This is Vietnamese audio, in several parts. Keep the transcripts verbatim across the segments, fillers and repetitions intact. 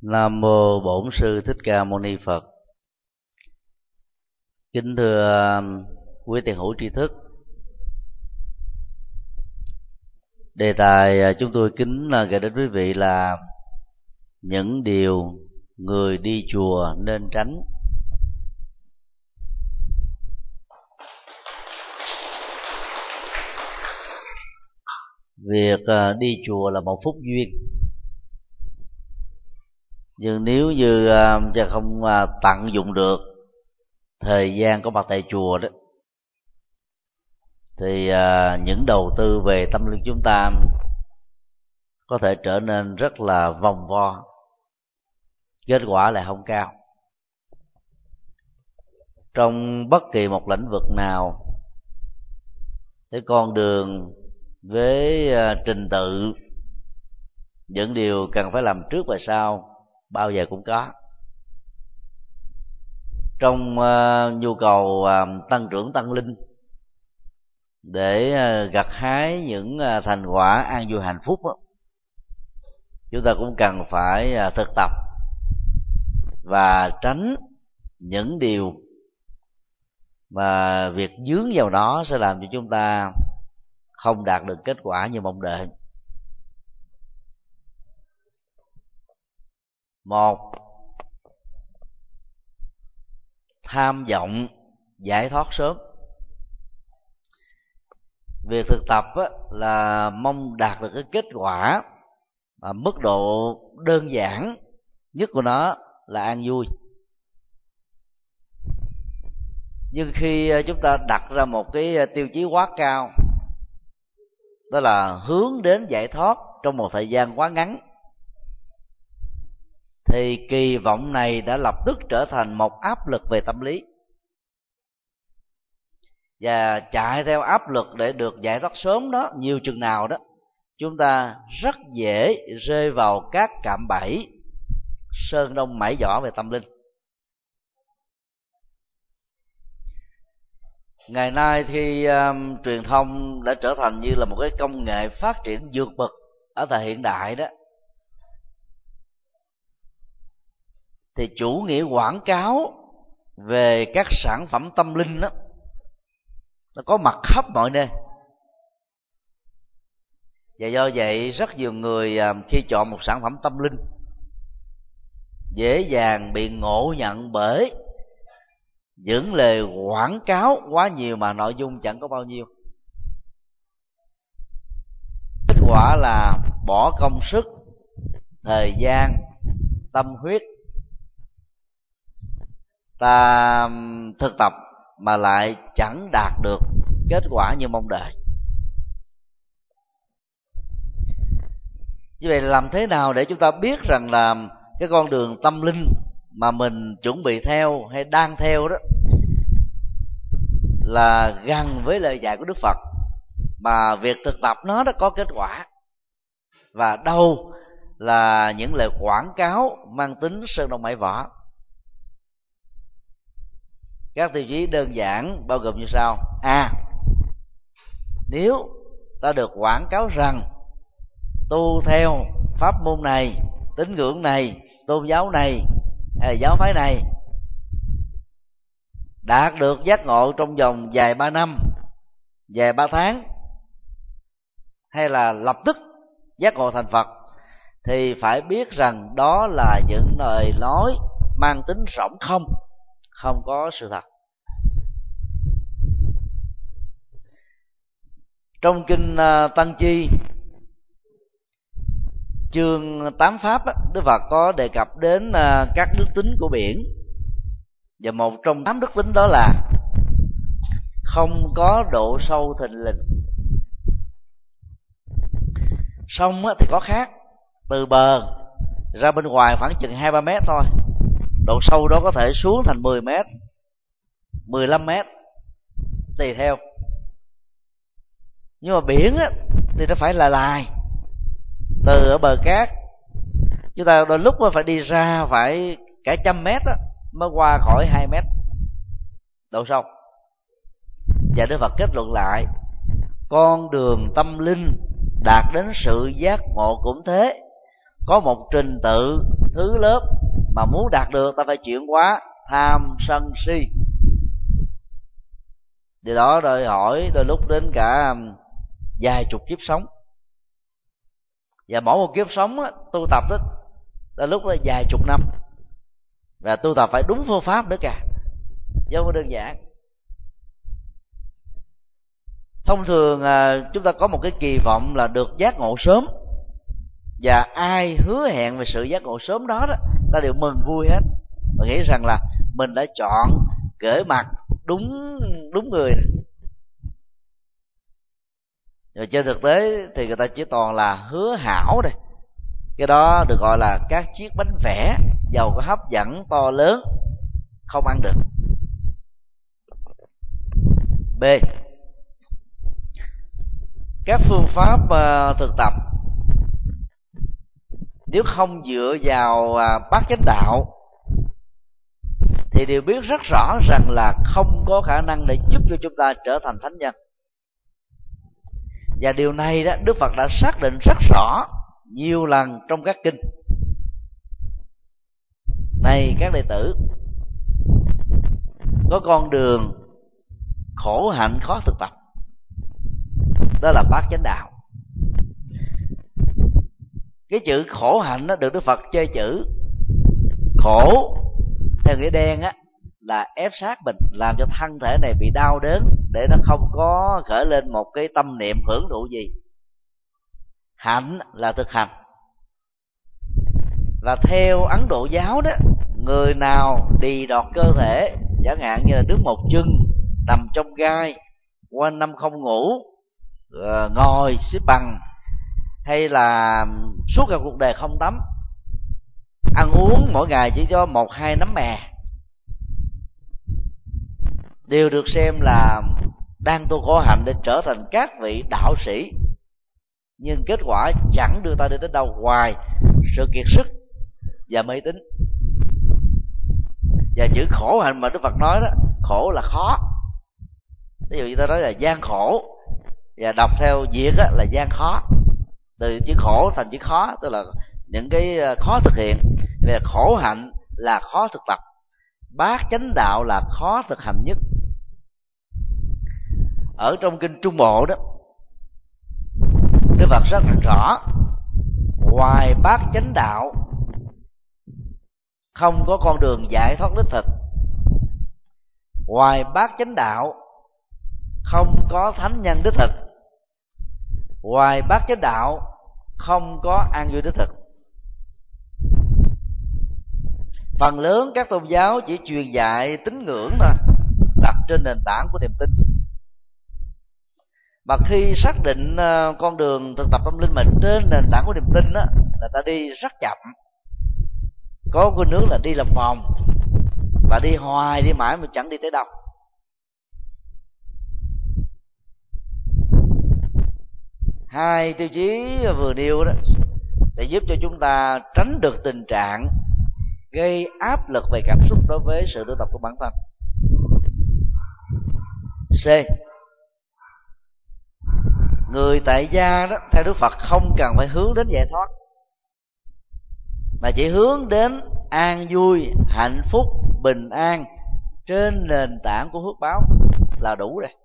Nam mô Bổn Sư Thích Ca Mâu Ni Phật. Kính thưa quý tiền hữu tri thức, đề tài chúng tôi kính gửi đến quý vị là những điều người đi chùa nên tránh. Việc đi chùa là một phúc duyên, nhưng nếu như uh, không uh, tận dụng được thời gian có mặt tại chùa đó, thì uh, những đầu tư về tâm linh chúng ta có thể trở nên rất là vòng vo, kết quả lại không cao. Trong bất kỳ một lĩnh vực nào, cái con đường với uh, trình tự, những điều cần phải làm trước và sau bao giờ cũng có. Trong uh, nhu cầu uh, tăng trưởng tăng linh, để uh, gặt hái những uh, thành quả an vui hạnh phúc đó, chúng ta cũng cần phải uh, thực tập và tránh những điều mà việc dướng vào đó sẽ làm cho chúng ta không đạt được kết quả như mong đợi. Một, tham vọng giải thoát sớm. Việc thực tập á, là mong đạt được cái kết quả mà mức độ đơn giản nhất của nó là an vui. Nhưng khi chúng ta đặt ra một cái tiêu chí quá cao, đó là hướng đến giải thoát trong một thời gian quá ngắn, thì kỳ vọng này đã lập tức trở thành một áp lực về tâm lý. Và chạy theo áp lực để được giải thoát sớm đó nhiều chừng nào đó, chúng ta rất dễ rơi vào các cạm bẫy sơn đông mãi giỏ về tâm linh. Ngày nay khi um, truyền thông đã trở thành như là một cái công nghệ phát triển vượt bậc ở thời hiện đại đó, thì chủ nghĩa quảng cáo về các sản phẩm tâm linh đó, nó có mặt khắp mọi nơi. Và do vậy rất nhiều người khi chọn một sản phẩm tâm linh dễ dàng bị ngộ nhận bởi những lời quảng cáo quá nhiều mà nội dung chẳng có bao nhiêu. Kết quả là bỏ công sức, thời gian, tâm huyết ta thực tập mà lại chẳng đạt được kết quả như mong đợi. Như vậy làm thế nào để chúng ta biết rằng là cái con đường tâm linh mà mình chuẩn bị theo hay đang theo đó là gần với lời dạy của Đức Phật, mà việc thực tập nó đã có kết quả, và đâu là những lời quảng cáo mang tính sơn đông mãi vỏ? Các tiêu chí đơn giản bao gồm như sau. A. Nếu ta được quảng cáo rằng tu theo pháp môn này, tín ngưỡng này, tôn giáo này hay giáo phái này, đạt được giác ngộ trong vòng vài ba năm, vài ba tháng, hay là lập tức giác ngộ thành Phật, thì phải biết rằng đó là những lời nói mang tính rỗng không, không có sự thật. Trong kinh Tăng Chi chương tám pháp, Đức Phật có đề cập đến các đức tính của biển, và một trong tám đức tính đó là không có độ sâu thình lình. Sông thì có khác, từ bờ ra bên ngoài khoảng chừng hai ba mét thôi, độ sâu đó có thể xuống thành mười mét, mười lăm mét, tùy theo. Nhưng mà biển á, thì nó phải là lài, từ ở bờ cát chúng ta đôi lúc phải đi ra phải cả trăm mét á, mới qua khỏi hai mét độ sâu. Và Đức Phật kết luận lại, con đường tâm linh đạt đến sự giác ngộ cũng thế, có một trình tự thứ lớp, mà muốn đạt được ta phải chuyển hóa tham sân si. Điều đó đòi hỏi đôi lúc đến cả vài chục kiếp sống, và mỗi một kiếp sống á, tu tập đó đôi lúc là vài chục năm, và tu tập phải đúng phương pháp nữa cả, chứ không có đơn giản. Thông thường chúng ta có một cái kỳ vọng là được giác ngộ sớm, và ai hứa hẹn về sự giác ngộ sớm đó, đó ta đều mừng vui hết, và nghĩ rằng là mình đã chọn cởi mặt đúng đúng người. Rồi trên thực tế thì người ta chỉ toàn là hứa hảo đây. Cái đó được gọi là các chiếc bánh vẽ giàu có hấp dẫn to lớn, không ăn được. B. Các phương pháp uh, thực tập nếu không dựa vào uh, bát chánh đạo thì đều biết rất rõ rằng là không có khả năng để giúp cho chúng ta trở thành thánh nhân. Và điều này đó Đức Phật đã xác định rất rõ nhiều lần trong các kinh. Này các đệ tử, có con đường khổ hạnh khó thực tập, đó là bát chánh đạo. Cái chữ khổ hạnh đó được Đức Phật chơi chữ. Khổ theo nghĩa đen á là ép sát mình, làm cho thân thể này bị đau đớn, để nó không có khởi lên một cái tâm niệm hưởng thụ gì. Hạnh là thực hành. Và theo Ấn Độ giáo đó, người nào đì đọt cơ thể, chẳng hạn như là đứng một chân, nằm trong gai, quanh năm không ngủ, ngồi xếp bằng, hay là suốt cả cuộc đời không tắm, ăn uống mỗi ngày chỉ cho một hai nắm mè, đều được xem là đang tu khổ hạnh để trở thành các vị đạo sĩ. Nhưng kết quả chẳng đưa ta đi đến đâu ngoài sự kiệt sức và mê tín. Và chữ khổ hạnh mà Đức Phật nói đó, khổ là khó. Ví dụ như ta nói là gian khổ, và đọc theo Việt á, là gian khó. Từ chữ khổ thành chữ khó, tức là những cái khó thực hiện. Về khổ hạnh là khó thực tập, bát chánh đạo là khó thực hành nhất. Ở trong kinh Trung Bộ đó, Đức Phật rất rõ, ngoài bát chánh đạo không có con đường giải thoát đích thực. Ngoài bát chánh đạo không có thánh nhân đích thực. Ngoài bát chánh đạo không có an vui đích thực. Phần lớn các tôn giáo chỉ truyền dạy tín ngưỡng thôi, đặt trên nền tảng của niềm tin. Mà khi xác định con đường thực tập tâm linh mình trên nền tảng của niềm tin đó, là ta đi rất chậm. Có cái nước là đi làm vòng, và đi hoài đi mãi mà chẳng đi tới đâu. Hai tiêu chí vừa nêu đó sẽ giúp cho chúng ta tránh được tình trạng gây áp lực về cảm xúc đối với sự tu tập của bản thân. C. Người tại gia đó, theo Đức Phật không cần phải hướng đến giải thoát, mà chỉ hướng đến an vui, hạnh phúc, bình an trên nền tảng của phước báo là đủ rồi.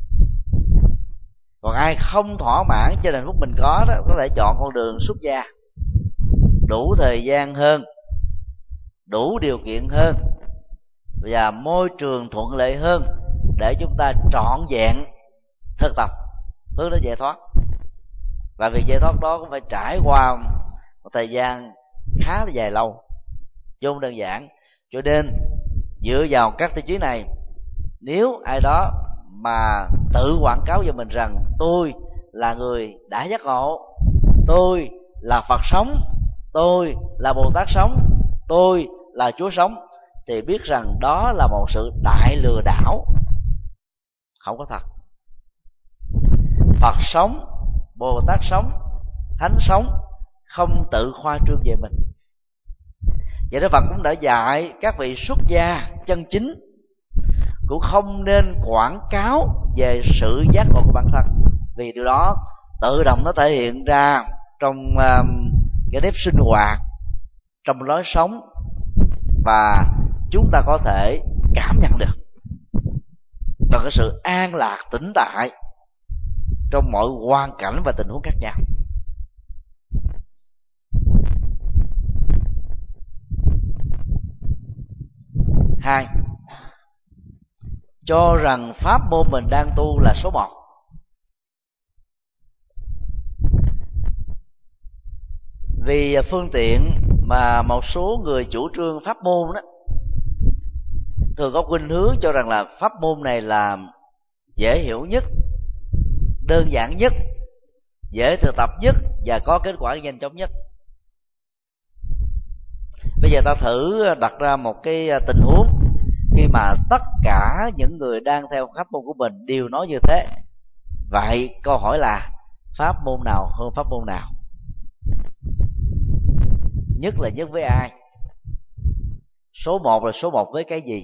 Còn ai không thỏa mãn trên hạnh phúc mình có đó, có thể chọn con đường xuất gia, đủ thời gian hơn, đủ điều kiện hơn, và môi trường thuận lợi hơn để chúng ta trọn vẹn thực tập hướng đến giải thoát. Và việc giải thoát đó cũng phải trải qua một thời gian khá là dài lâu, chứ không đơn giản. Cho nên dựa vào các tiêu chí này, nếu ai đó mà tự quảng cáo cho mình rằng tôi là người đã giác ngộ, tôi là Phật sống, tôi là Bồ Tát sống, tôi là Chúa sống, thì biết rằng đó là một sự đại lừa đảo, không có thật. Phật sống, Bồ Tát sống, Thánh sống không tự khoa trương về mình. Vậy Đức Phật cũng đã dạy các vị xuất gia chân chính cũng không nên quảng cáo về sự giác ngộ của bản thân, vì điều đó tự động nó thể hiện ra trong uh, cái nếp sinh hoạt, trong lối sống, và chúng ta có thể cảm nhận được bằng cái sự an lạc tĩnh tại trong mọi hoàn cảnh và tình huống khác nhau. Hai, cho rằng pháp môn mình đang tu là số một. Vì phương tiện mà một số người chủ trương pháp môn đó thường có khuynh hướng cho rằng là pháp môn này là dễ hiểu nhất, đơn giản nhất, dễ thực tập nhất và có kết quả nhanh chóng nhất. Bây giờ ta thử đặt ra một cái tình huống khi mà tất cả những người đang theo pháp môn của mình đều nói như thế. Vậy câu hỏi là pháp môn nào hơn pháp môn nào? Nhất là nhất với ai? Số một là số một với cái gì?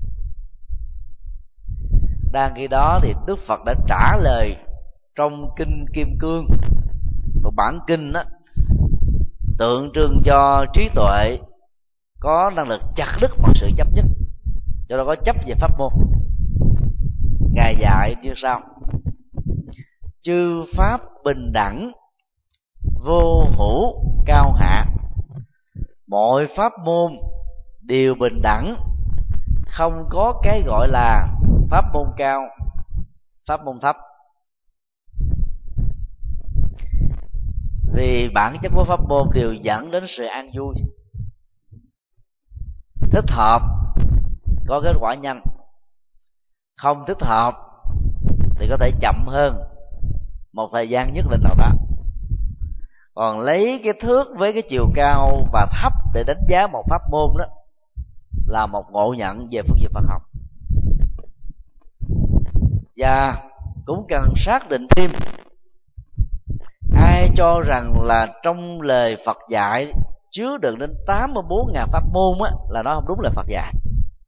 Đang khi đó thì Đức Phật đã trả lời trong kinh Kim Cương, một bản kinh đó, tượng trưng cho trí tuệ có năng lực chặt đứt mọi sự chấp nhất, cho nó có chấp về pháp môn. Ngài dạy như sau: chư pháp bình đẳng, vô hữu cao hạ, mọi pháp môn đều bình đẳng, không có cái gọi là pháp môn cao, pháp môn thấp. Vì bản chất của pháp môn đều dẫn đến sự an vui. Thích hợp có kết quả nhanh, không thích hợp thì có thể chậm hơn một thời gian nhất định nào đó. Còn lấy cái thước với cái chiều cao và thấp để đánh giá một pháp môn đó là một ngộ nhận về phương diện Phật học. Và cũng cần xác định thêm, ai cho rằng là trong lời Phật dạy chứa đựng đến tám mươi bốn nghìn pháp môn á, là nó không đúng lời Phật dạy.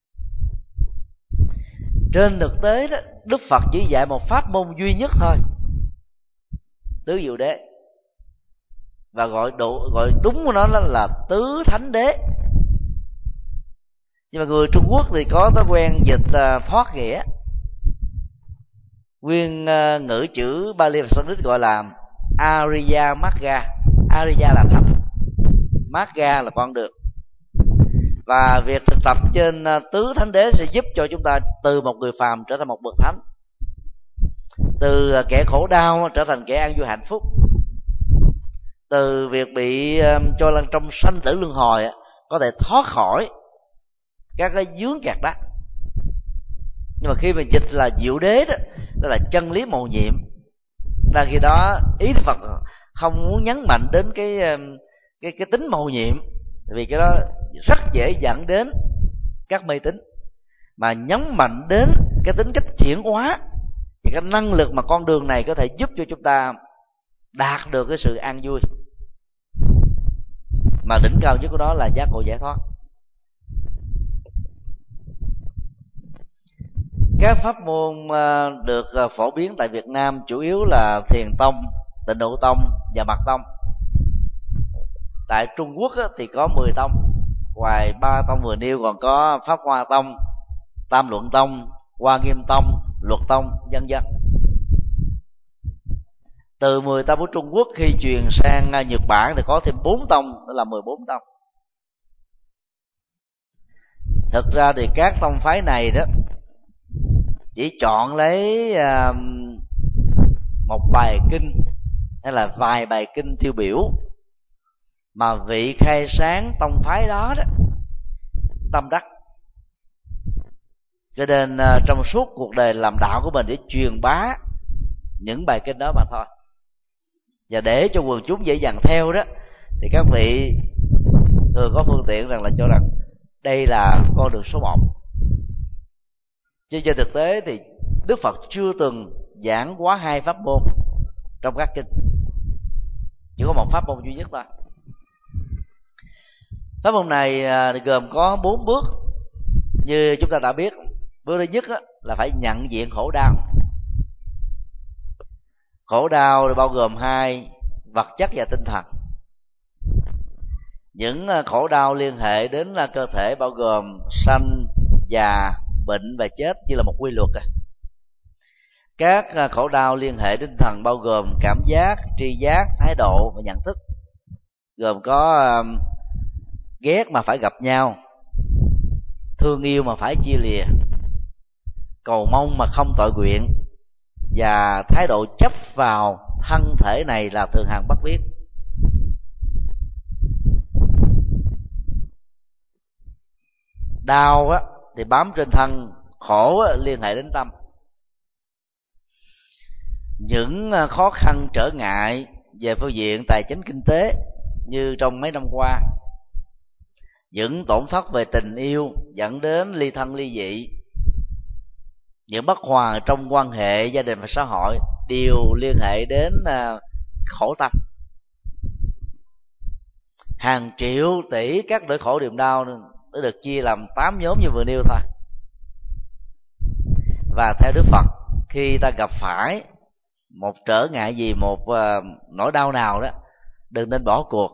Trên thực tế đó, Đức Phật chỉ dạy một pháp môn duy nhất thôi, tứ diệu đế, và gọi đủ, gọi đúng của nó là tứ thánh đế. Nhưng mà người Trung Quốc thì có thói quen dịch uh, thoát nghĩa. Nguyên uh, ngữ chữ Bali và Sanskrit gọi là Ariya Magga. Ariya là thánh, Magga là con đường. Và việc thực tập trên uh, tứ thánh đế sẽ giúp cho chúng ta từ một người phàm trở thành một bậc thánh, từ uh, kẻ khổ đau trở thành kẻ an vui hạnh phúc, từ việc bị uh, cho lần trong sanh tử luân hồi uh, có thể thoát khỏi các cái vướng kẹt đó. Nhưng mà khi mình dịch là diệu đế đó, đó là chân lý mầu nhiệm, là khi đó ý Phật không muốn nhấn mạnh đến cái cái cái tính mầu nhiệm, vì cái đó rất dễ dẫn đến các mê tín, mà nhấn mạnh đến cái tính cách chuyển hóa, thì cái năng lực mà con đường này có thể giúp cho chúng ta đạt được cái sự an vui, mà đỉnh cao nhất của đó là giác ngộ giải thoát. Các pháp môn được phổ biến tại Việt Nam chủ yếu là Thiền Tông, Tịnh Độ Tông và Mật Tông. Tại Trung Quốc thì có mười tông, ngoài ba tông vừa nêu còn có Pháp Hoa Tông, Tam Luận Tông, Hoa Nghiêm Tông, Luật Tông, vân vân. Từ mười tông của Trung Quốc khi truyền sang Nhật Bản thì có thêm bốn tông, đó là mười bốn tông. Thực ra thì các tông phái này đó chỉ chọn lấy uh, một bài kinh hay là vài bài kinh tiêu biểu mà vị khai sáng tông phái đó đó tâm đắc, cho nên uh, trong suốt cuộc đời làm đạo của mình để truyền bá những bài kinh đó mà thôi. Và để cho quần chúng dễ dàng theo đó, thì các vị thường có phương tiện rằng là cho rằng đây là con đường số một. Chứ trên thực tế thì Đức Phật chưa từng giảng quá hai pháp môn trong các kinh, chỉ có một pháp môn duy nhất thôi. Pháp môn này gồm có bốn bước như chúng ta đã biết. Bước thứ nhất là phải nhận diện khổ đau. Khổ đau bao gồm hai: vật chất và tinh thần. Những khổ đau liên hệ đến cơ thể bao gồm sanh, già, bệnh và chết như là một quy luật. Các khổ đau liên hệ đến tinh thần bao gồm cảm giác, tri giác, thái độ và nhận thức, gồm có ghét mà phải gặp nhau, thương yêu mà phải chia lìa, cầu mong mà không tội nguyện, và thái độ chấp vào thân thể này là thường hằng bất biết. Đau á, thì bám trên thân, khổ á, liên hệ đến tâm. Những khó khăn trở ngại về phương diện tài chính kinh tế như trong mấy năm qua, những tổn thất về tình yêu dẫn đến ly thân ly dị, những bất hòa trong quan hệ gia đình và xã hội đều liên hệ đến khổ tâm. Hàng triệu tỷ các nỗi khổ niềm đau đã được chia làm tám nhóm như vừa nêu thôi. Và theo Đức Phật, khi ta gặp phải một trở ngại gì, một uh, nỗi đau nào đó, đừng nên bỏ cuộc,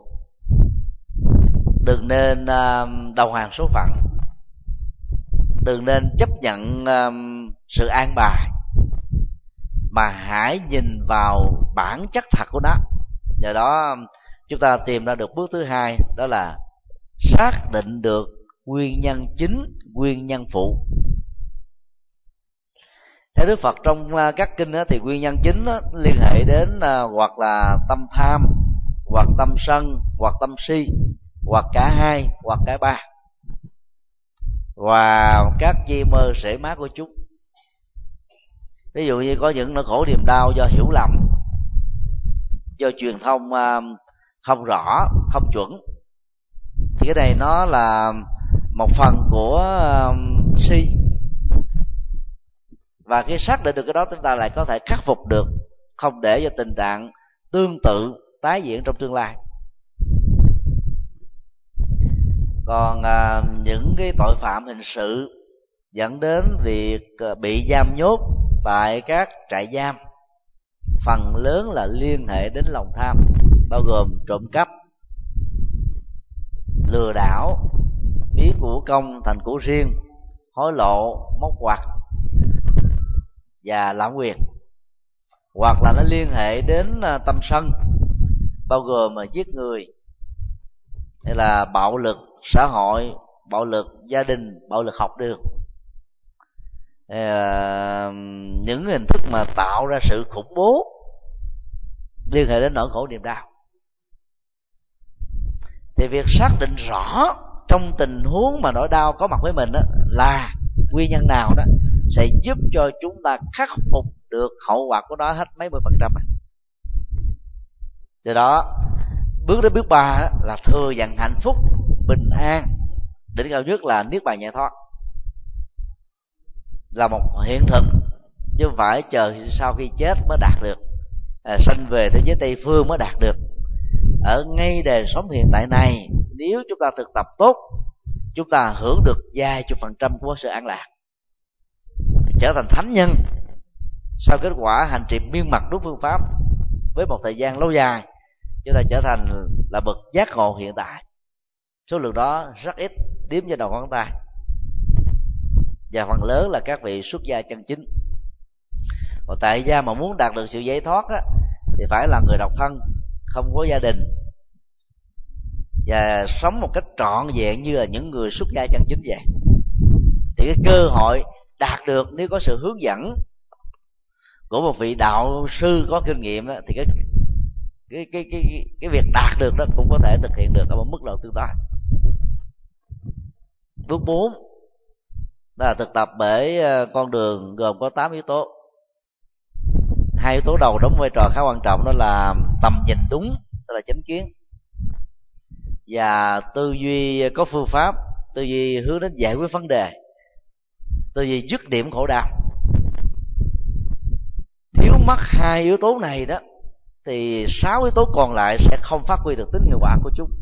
đừng nên uh, đầu hàng số phận, đừng nên chấp nhận uh, sự an bài, mà hãy nhìn vào bản chất thật của nó. Nhờ đó chúng ta tìm ra được bước thứ hai, đó là xác định được nguyên nhân chính, nguyên nhân phụ. Theo Đức Phật trong các kinh đó, thì nguyên nhân chính đó, liên hệ đến uh, hoặc là tâm tham, hoặc tâm sân, hoặc tâm si, hoặc cả hai, hoặc cả ba, và các chi mơ rễ má của chúng. Ví dụ như có những nỗi khổ niềm đau do hiểu lầm, do truyền thông uh, không rõ, không chuẩn, thì cái này nó là một phần của uh, si. Và khi xác định được cái đó, chúng ta lại có thể khắc phục được, không để cho tình trạng tương tự tái diễn trong tương lai. Còn à, những cái tội phạm hình sự dẫn đến việc bị giam nhốt tại các trại giam, phần lớn là liên hệ đến lòng tham, bao gồm trộm cắp, lừa đảo, biến của công thành của riêng, hối lộ, móc ngoặt và lạm quyền. Hoặc là nó liên hệ đến tâm sân, bao gồm giết người, hay là bạo lực xã hội, bạo lực gia đình, bạo lực học đường. À, những hình thức mà tạo ra sự khủng bố liên hệ đến nỗi khổ niềm đau. Thì việc xác định rõ trong tình huống mà nỗi đau có mặt với mình đó là nguyên nhân nào đó sẽ giúp cho chúng ta khắc phục được hậu quả của nó hết mấy mươi phần trăm. Do đó bước đến bước ba là thừa nhận hạnh phúc, bình an, đỉnh cao nhất là niết bàn giải thoát, là một hiện thực chứ không phải chờ sau khi chết mới đạt được, à, sanh về thế giới Tây phương mới đạt được. Ở ngay đời sống hiện tại này, nếu chúng ta thực tập tốt, chúng ta hưởng được vài chục phần trăm của sự an lạc, trở thành thánh nhân sau kết quả hành trì miên mật đúng phương pháp. Với một thời gian lâu dài, chúng ta trở thành là bậc giác ngộ hiện tại. Số lượng đó rất ít, đếm trên đầu ngón tay, và phần lớn là các vị xuất gia chân chính. Còn tại gia mà muốn đạt được sự giải thoát á, thì phải là người độc thân, không có gia đình, và sống một cách trọn vẹn như là những người xuất gia chân chính vậy. Thì cái cơ hội đạt được, nếu có sự hướng dẫn của một vị đạo sư có kinh nghiệm đó, thì cái cái cái cái cái việc đạt được đó cũng có thể thực hiện được ở một mức độ tương đối. Bước bốn là thực tập bởi con đường gồm có tám yếu tố. Hai yếu tố đầu đóng vai trò khá quan trọng, đó là tầm nhìn đúng, tức là chánh kiến, và tư duy có phương pháp, tư duy hướng đến giải quyết vấn đề, tư duy dứt điểm khổ đau. Thiếu mất hai yếu tố này đó thì sáu yếu tố còn lại sẽ không phát huy được tính hiệu quả của chúng.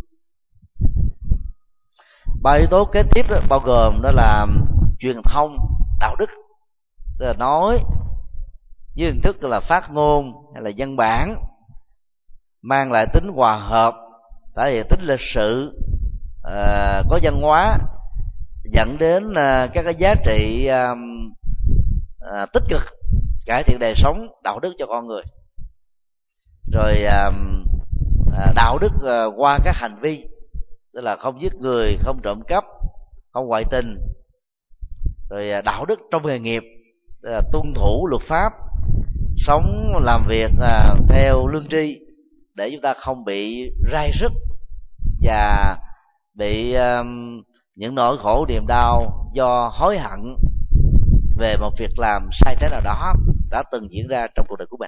Ba yếu tố kế tiếp đó, bao gồm đó là truyền thông đạo đức, tức là nói với hình thức là phát ngôn hay là văn bản, mang lại tính hòa hợp, thể hiện tính lịch sự, à, có văn hóa, dẫn đến à, các cái giá trị à, à, tích cực, cải thiện đời sống đạo đức cho con người. Rồi à, à, đạo đức à, qua các hành vi, tức là không giết người, không trộm cắp, không ngoại tình. Rồi à, đạo đức trong nghề nghiệp, tức là tuân thủ luật pháp, sống làm việc à, theo lương tri, để chúng ta không bị rai rứt và bị uh, những nỗi khổ niềm đau do hối hận về một việc làm sai trái nào đó đã từng diễn ra trong cuộc đời của mình.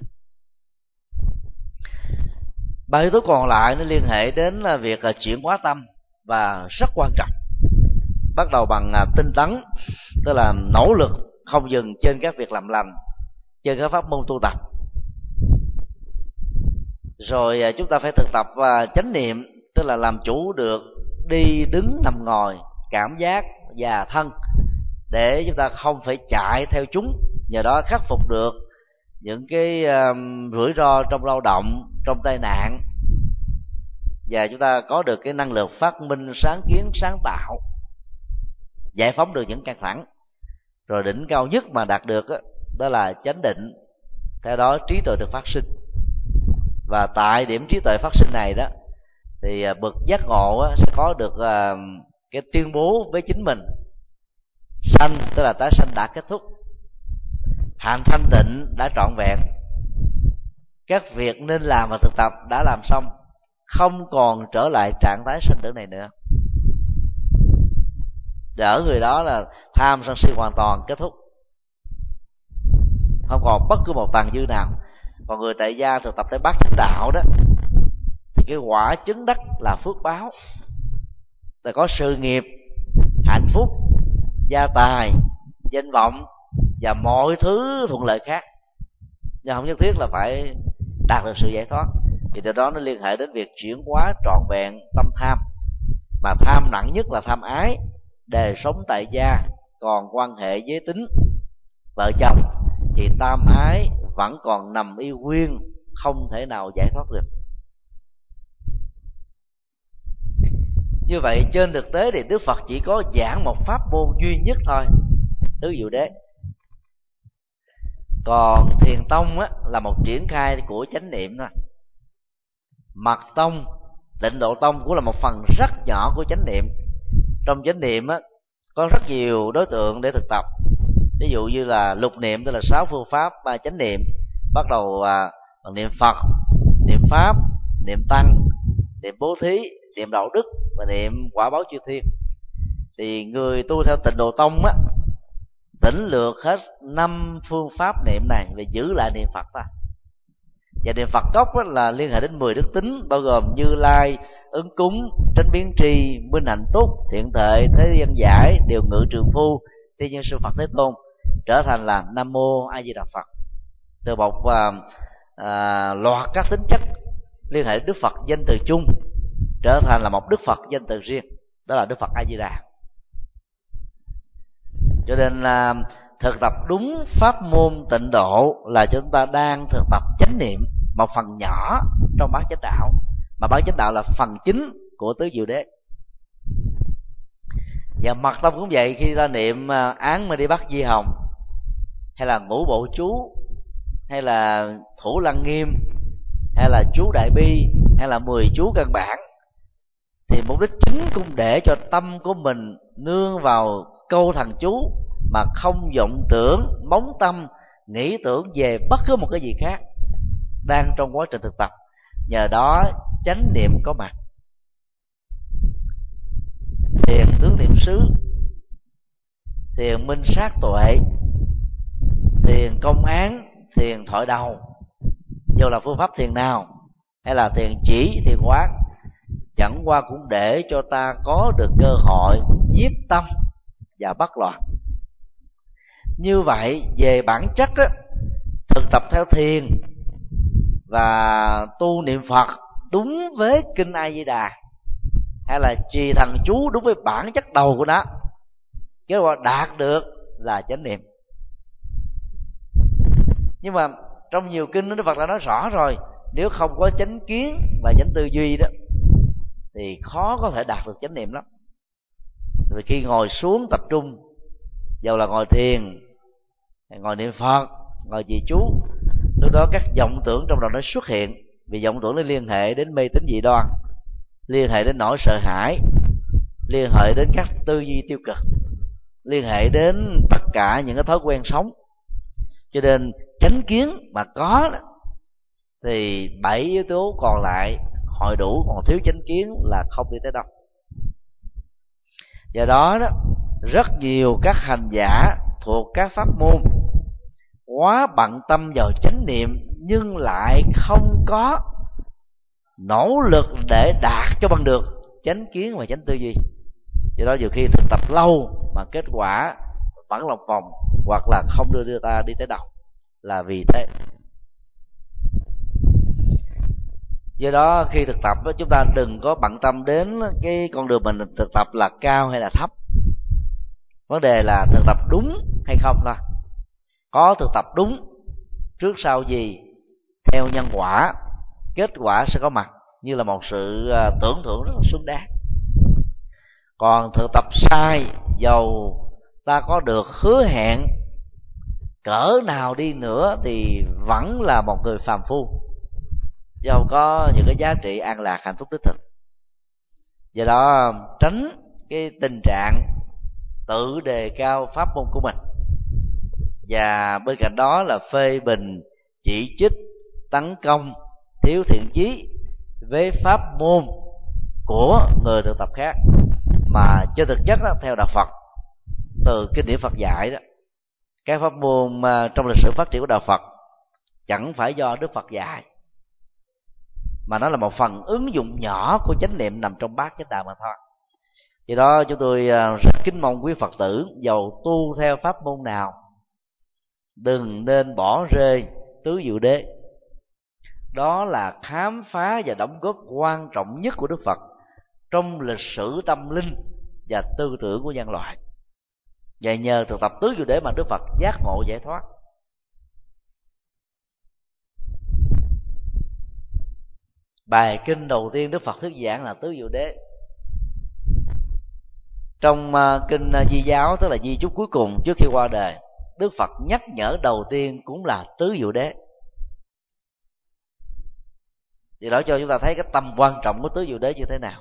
Ba yếu tố còn lại nó liên hệ đến việc chuyển hóa tâm và rất quan trọng. Bắt đầu bằng tinh tấn, tức là nỗ lực không dừng trên các việc làm lành, trên các pháp môn tu tập. Rồi chúng ta phải thực tập chánh niệm, tức là làm chủ được đi đứng nằm ngồi, cảm giác và thân, để chúng ta không phải chạy theo chúng, nhờ đó khắc phục được những cái um, rủi ro trong lao động, trong tai nạn, và chúng ta có được cái năng lực phát minh, sáng kiến, sáng tạo, giải phóng được những căng thẳng. Rồi đỉnh cao nhất mà đạt được đó, đó là chánh định, theo đó trí tuệ được phát sinh. Và tại điểm trí tuệ phát sinh này đó, thì bậc giác ngộ sẽ có được cái tuyên bố với chính mình: sanh tức là tái sanh đã kết thúc, hạnh thanh tịnh đã trọn vẹn, các việc nên làm và thực tập đã làm xong, không còn trở lại trạng thái sanh tử này nữa. Để ở người đó là tham sân si hoàn toàn kết thúc, không còn bất cứ một tàn dư nào. Còn người tại gia thực tập tới bát chánh đạo đó, thì cái quả chứng đắc là phước báo, là có sự nghiệp, hạnh phúc, gia tài, danh vọng và mọi thứ thuận lợi khác, nhưng không nhất thiết là phải đạt được sự giải thoát. Thì từ đó nó liên hệ đến việc chuyển hóa trọn vẹn tâm tham. Mà tham nặng nhất là tham ái, đời sống tại gia, còn quan hệ giới tính, vợ chồng, thì tam ái vẫn còn nằm y nguyên, không thể nào giải thoát được. Như vậy trên thực tế thì Đức Phật chỉ có giảng một pháp môn duy nhất thôi, tứ diệu đế. Còn Thiền tông á, là một triển khai của chánh niệm thôi. Mật tông, Tịnh Độ tông cũng là một phần rất nhỏ của chánh niệm. Trong chánh niệm á, có rất nhiều đối tượng để thực tập. Ví dụ như là lục niệm, tức là sáu phương pháp chánh niệm, bắt đầu bằng niệm Phật, niệm Pháp, niệm Tăng, niệm Bố Thí, niệm Đạo Đức và niệm Quả Báo Chư Thiên. Thì người tu theo Tịnh Độ tông á, tỉnh lược hết năm phương pháp niệm này và giữ lại niệm Phật ta. Và niệm Phật gốc là liên hệ đến mười đức tính, bao gồm Như Lai, ứng cúng, tránh biến tri, minh hạnh túc, thiện thệ, thế dân giải, điều ngự trường phu, thiên nhân sư Phật Thế Tôn, trở thành là Nam Mô A Di Đà Phật. Từ một à, à, loạt các tính chất liên hệ Đức Phật danh từ chung, trở thành là một Đức Phật danh từ riêng, đó là Đức Phật A Di Đà. Cho nên là thực tập đúng pháp môn tịnh độ là chúng ta đang thực tập chánh niệm, một phần nhỏ trong bát chánh đạo, mà bát chánh đạo là phần chính của tứ diệu đế. Và mật tông cũng vậy, khi ta niệm án mà đi bắt Di Hồng, hay là ngũ bộ chú, hay là thủ lăng nghiêm, hay là chú đại bi, hay là mười chú căn bản, thì mục đích chính cũng để cho tâm của mình nương vào câu thần chú, mà không vọng tưởng, bóng tâm, nghĩ tưởng về bất cứ một cái gì khác đang trong quá trình thực tập. Nhờ đó chánh niệm có mặt. Thiền tướng niệm xứ, thiền minh sát tuệ, thiền công án, thiền thoại đầu, dù là phương pháp thiền nào, hay là thiền chỉ, thiền quán, chẳng qua cũng để cho ta có được cơ hội nhiếp tâm và bắt loạn. Như vậy về bản chất á, thực tập theo thiền và tu niệm Phật đúng với kinh A Di Đà, hay là trì thần chú đúng với bản chất đầu của nó, kết quả đạt được là chánh niệm. Nhưng mà trong nhiều kinh Đức Phật đã nói rõ rồi, nếu không có chánh kiến và chánh tư duy đó, thì khó có thể đạt được chánh niệm lắm. Vì khi ngồi xuống tập trung, dầu là ngồi thiền, ngồi niệm Phật, ngồi trì chú, lúc đó các vọng tưởng trong đầu nó xuất hiện. Vì vọng tưởng nó liên hệ đến mê tín dị đoan, liên hệ đến nỗi sợ hãi, liên hệ đến các tư duy tiêu cực, liên hệ đến tất cả những cái thói quen sống. Cho nên chánh kiến mà có đó, thì bảy yếu tố còn lại hội đủ, còn thiếu chánh kiến là không đi tới đâu. Do đó đó, rất nhiều các hành giả thuộc các pháp môn quá bận tâm vào chánh niệm, nhưng lại không có nỗ lực để đạt cho bằng được chánh kiến và chánh tư duy. Do đó nhiều khi thực tập lâu mà kết quả vẫn lòng vòng, hoặc là không đưa đưa ta đi tới đâu, là vì thế. Do đó khi thực tập chúng ta đừng có bận tâm đến cái con đường mình thực tập là cao hay là thấp. Vấn đề là thực tập đúng hay không thôi. Có thực tập đúng, trước sau gì theo nhân quả, kết quả sẽ có mặt như là một sự tưởng thưởng rất là xứng đáng. Còn thực tập sai, dầu ta có được hứa hẹn cỡ nào đi nữa thì vẫn là một người phàm phu, dầu có những cái giá trị an lạc hạnh phúc đích thực. Do đó tránh cái tình trạng tự đề cao pháp môn của mình, và bên cạnh đó là phê bình, chỉ trích, tấn công, thiếu thiện chí với pháp môn của người thực tập khác. Mà trên thực chất đó, theo đạo Phật, từ kinh điển Phật dạy đó, các pháp môn trong lịch sử phát triển của đạo Phật chẳng phải do Đức Phật dạy, mà nó là một phần ứng dụng nhỏ của chánh niệm nằm trong bát chánh đạo mà thôi. Do đó chúng tôi rất kính mong quý Phật tử dầu tu theo pháp môn nào, đừng nên bỏ rơi tứ diệu đế. Đó là khám phá và đóng góp quan trọng nhất của Đức Phật trong lịch sử tâm linh và tư tưởng của nhân loại. Và nhờ thực tập tứ diệu đế mà Đức Phật giác ngộ giải thoát. Bài kinh đầu tiên Đức Phật thuyết giảng là tứ diệu đế. Trong kinh Di giáo, tức là di chúc cuối cùng trước khi qua đời, Đức Phật nhắc nhở đầu tiên cũng là tứ diệu đế. Thì đó cho chúng ta thấy cái tầm quan trọng của tứ diệu đế như thế nào.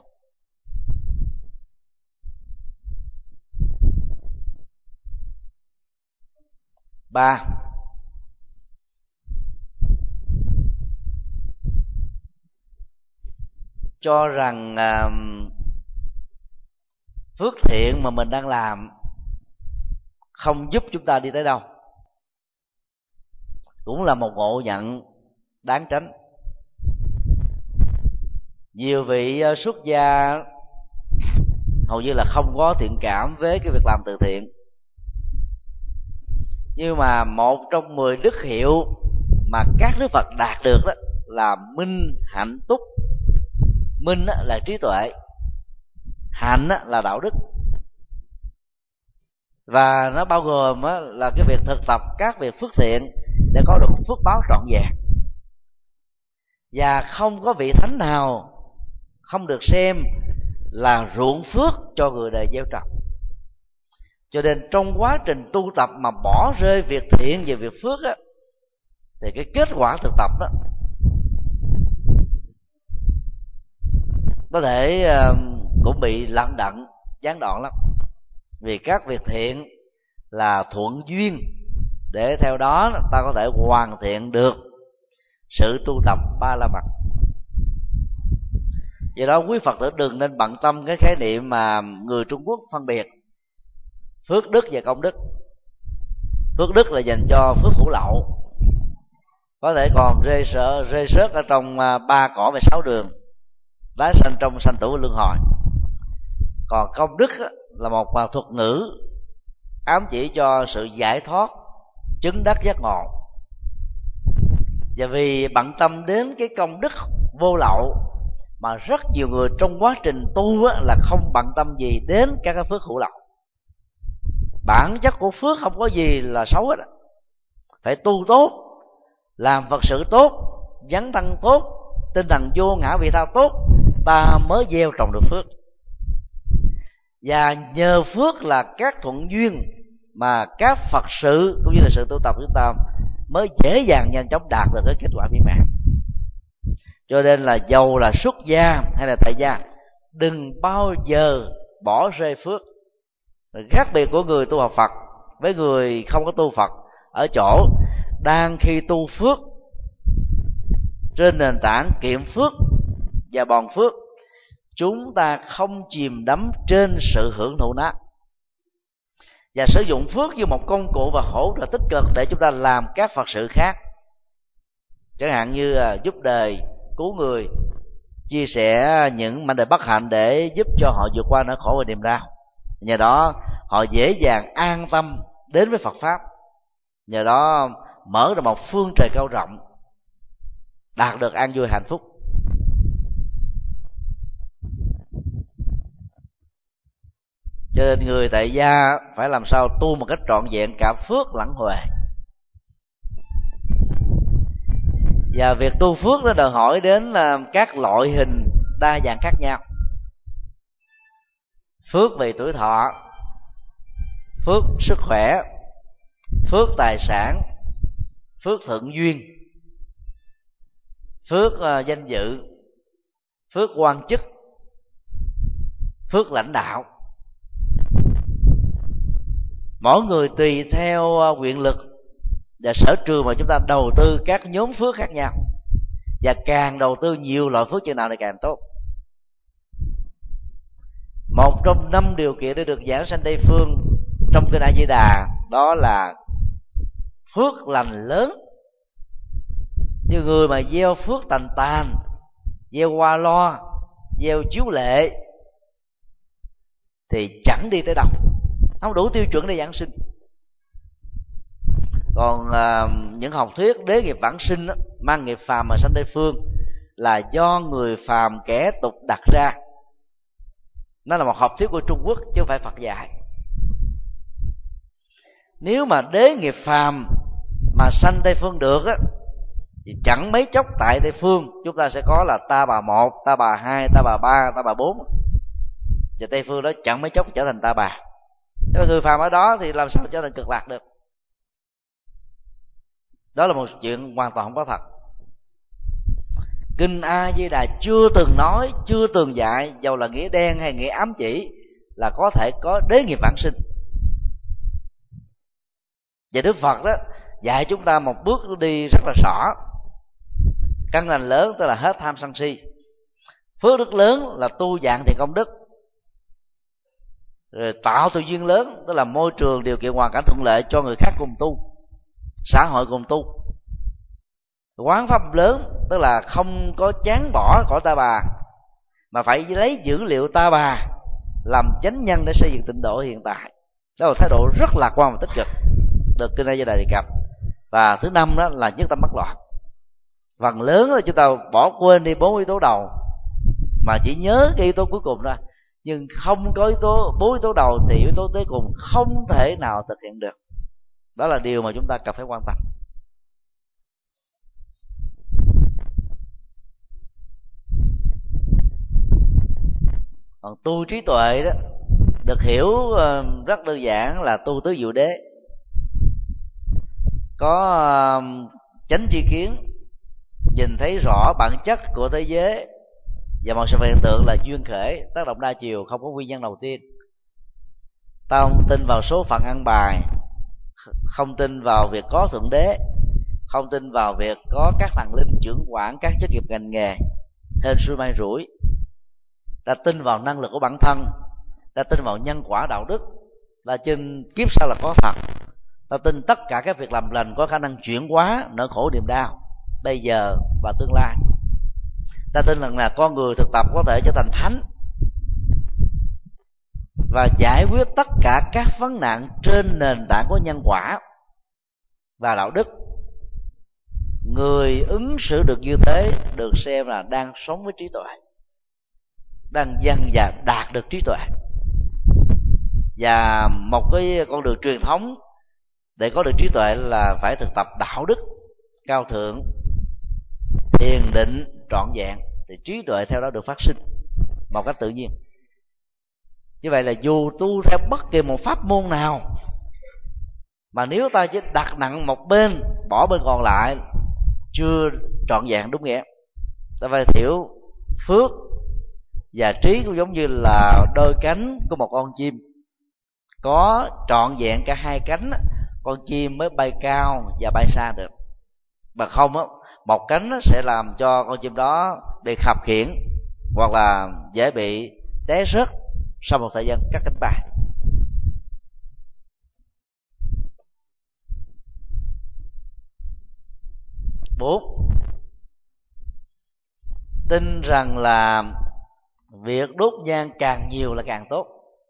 Ba, cho rằng à, phước thiện mà mình đang làm không giúp chúng ta đi tới đâu, cũng là một ngộ nhận đáng tránh. Nhiều vị xuất gia hầu như là không có thiện cảm với cái việc làm từ thiện, nhưng mà một trong mười đức hiệu mà các Đức Phật đạt được đó là minh, hạnh, túc. Minh là trí tuệ, hạnh là đạo đức, và nó bao gồm là cái việc thực tập các việc phước thiện để có được phước báo trọn vẹn. Và không có vị thánh nào không được xem là ruộng phước cho người đời gieo trồng. Cho nên trong quá trình tu tập mà bỏ rơi việc thiện về việc phước á, thì cái kết quả thực tập đó có thể uh, cũng bị lận đận, gián đoạn lắm. Vì các việc thiện là thuận duyên, để theo đó ta có thể hoàn thiện được sự tu tập ba la mật. Do đó quý Phật tử đừng nên bận tâm cái khái niệm mà người Trung Quốc phân biệt phước đức và công đức. Phước đức là dành cho phước hữu lậu, có thể còn rơi sợ rơi rớt ở trong ba cõi và sáu đường, tái sanh trong sanh tử luân hồi. Còn công đức là một thuật ngữ ám chỉ cho sự giải thoát, chứng đắc giác ngộ. Và vì bận tâm đến cái công đức vô lậu mà rất nhiều người trong quá trình tu là không bận tâm gì đến các cái phước hữu lậu. Bản chất của phước không có gì là xấu hết. Phải tu tốt, làm Phật sự tốt, dấn thân tốt, tinh thần vô ngã vị tha tốt, ta mới gieo trồng được phước. Và nhờ phước là các thuận duyên mà các Phật sự cũng như là sự tu tập của chúng ta mới dễ dàng nhanh chóng đạt được cái kết quả viên mãn. Cho nên là dầu là xuất gia hay là tại gia, đừng bao giờ bỏ rơi phước. Khác biệt của người tu học Phật với người không có tu Phật ở chỗ, đang khi tu phước trên nền tảng kiệm phước và bòn phước, chúng ta không chìm đắm trên sự hưởng thụ nó, và sử dụng phước như một công cụ và hỗ trợ tích cực để chúng ta làm các Phật sự khác, chẳng hạn như giúp đời, cứu người, chia sẻ những mảnh đời bất hạnh để giúp cho họ vượt qua nỗi khổ và niềm đau. Nhờ đó họ dễ dàng an tâm đến với Phật pháp, nhờ đó mở ra một phương trời cao rộng, đạt được an vui hạnh phúc. Cho nên người tại gia phải làm sao tu một cách trọn vẹn cả phước lẫn huệ. Và việc tu phước nó đòi hỏi đến các loại hình đa dạng khác nhau. Phước về tuổi thọ, phước sức khỏe, phước tài sản, phước thuận duyên, phước uh, danh dự, phước quan chức, phước lãnh đạo. Mỗi người tùy theo uh, quyền lực và sở trường mà chúng ta đầu tư các nhóm phước khác nhau, và càng đầu tư nhiều loại phước chừng nào thì càng tốt. Một trong năm điều kiện để được giảng sanh Tây Phương trong kinh A Di Đà đó là phước lành lớn. Như người mà gieo phước tàn tàn, gieo qua lo, gieo chiếu lệ thì chẳng đi tới đâu, không đủ tiêu chuẩn để giảng sinh. Còn à, những học thuyết đế nghiệp vãng sinh đó, mang nghiệp phàm mà sanh Tây Phương, là do người phàm kẻ tục đặt ra. Nó là một học thuyết của Trung Quốc chứ không phải Phật dạy. Nếu mà đế nghiệp phàm mà sanh Tây Phương được á, thì chẳng mấy chốc tại Tây Phương chúng ta sẽ có là ta bà một, ta bà hai, ta bà ba, ta bà bốn. Và Tây Phương đó chẳng mấy chốc trở thành ta bà. Nếu người phàm ở đó thì làm sao trở thành cực lạc được? Đó là một chuyện hoàn toàn không có thật. Kinh A Di Đà chưa từng nói, chưa từng dạy, dầu là nghĩa đen hay nghĩa ám chỉ, là có thể có đế nghiệp vãng sinh. Và Đức Phật đó dạy chúng ta một bước đi rất là rõ. Căn lành lớn tức là hết tham sân si. Phước đức lớn là tu dạng thì công đức. Rồi tạo tự duyên lớn tức là môi trường, điều kiện hoàn cảnh thuận lợi cho người khác cùng tu, xã hội cùng tu. Quán pháp lớn tức là không có chán bỏ cõi ta bà, mà phải lấy dữ liệu ta bà làm chánh nhân để xây dựng tịnh độ hiện tại. Đó là thái độ rất lạc quan và tích cực được kinh A Di Đà đề cập. Và thứ năm đó là nhất tâm bất loạn. Phần lớn là chúng ta bỏ quên đi bốn yếu tố đầu, mà chỉ nhớ cái yếu tố cuối cùng thôi. Nhưng không có yếu tố bốn yếu tố đầu thì yếu tố cuối cùng không thể nào thực hiện được. Đó là điều mà chúng ta cần phải quan tâm. Còn tu trí tuệ đó được hiểu rất đơn giản là tu tứ diệu đế. Có chánh tri kiến, nhìn thấy rõ bản chất của thế giới và một sự hiện tượng là duyên khởi, tác động đa chiều, không có nguyên nhân đầu tiên. Ta không tin vào số phận ăn bài, không tin vào việc có thượng đế, không tin vào việc có các thần linh trưởng quản các chức nghiệp ngành nghề, hên xui may rủi. Ta tin vào năng lực của bản thân, ta tin vào nhân quả đạo đức, là trên kiếp sau là có thật. Ta tin tất cả các việc làm lành có khả năng chuyển hóa nỗi khổ niềm đau bây giờ và tương lai. Ta tin rằng là con người thực tập có thể trở thành thánh và giải quyết tất cả các vấn nạn trên nền tảng của nhân quả và đạo đức. Người ứng xử được như thế được xem là đang sống với trí tuệ, đang dần dà đạt được trí tuệ. Và một cái con đường truyền thống để có được trí tuệ là phải thực tập đạo đức cao thượng, thiền định trọn vẹn, thì trí tuệ theo đó được phát sinh. một cách tự nhiên. Như vậy là dù tu theo bất kỳ một pháp môn nào, mà nếu ta chỉ đặt nặng một bên, bỏ bên còn lại, chưa trọn vẹn đúng nghĩa. Ta phải thiểu phước và trí cũng giống như là đôi cánh của một con chim. Có trọn vẹn cả hai cánh, con chim mới bay cao và bay xa được. Mà không, một cánh sẽ làm cho con chim đó bị khập khiễng, hoặc là dễ bị té rớt sau một thời gian cắt cánh bay. Bốn, tin rằng là việc đốt nhang càng nhiều là càng tốt.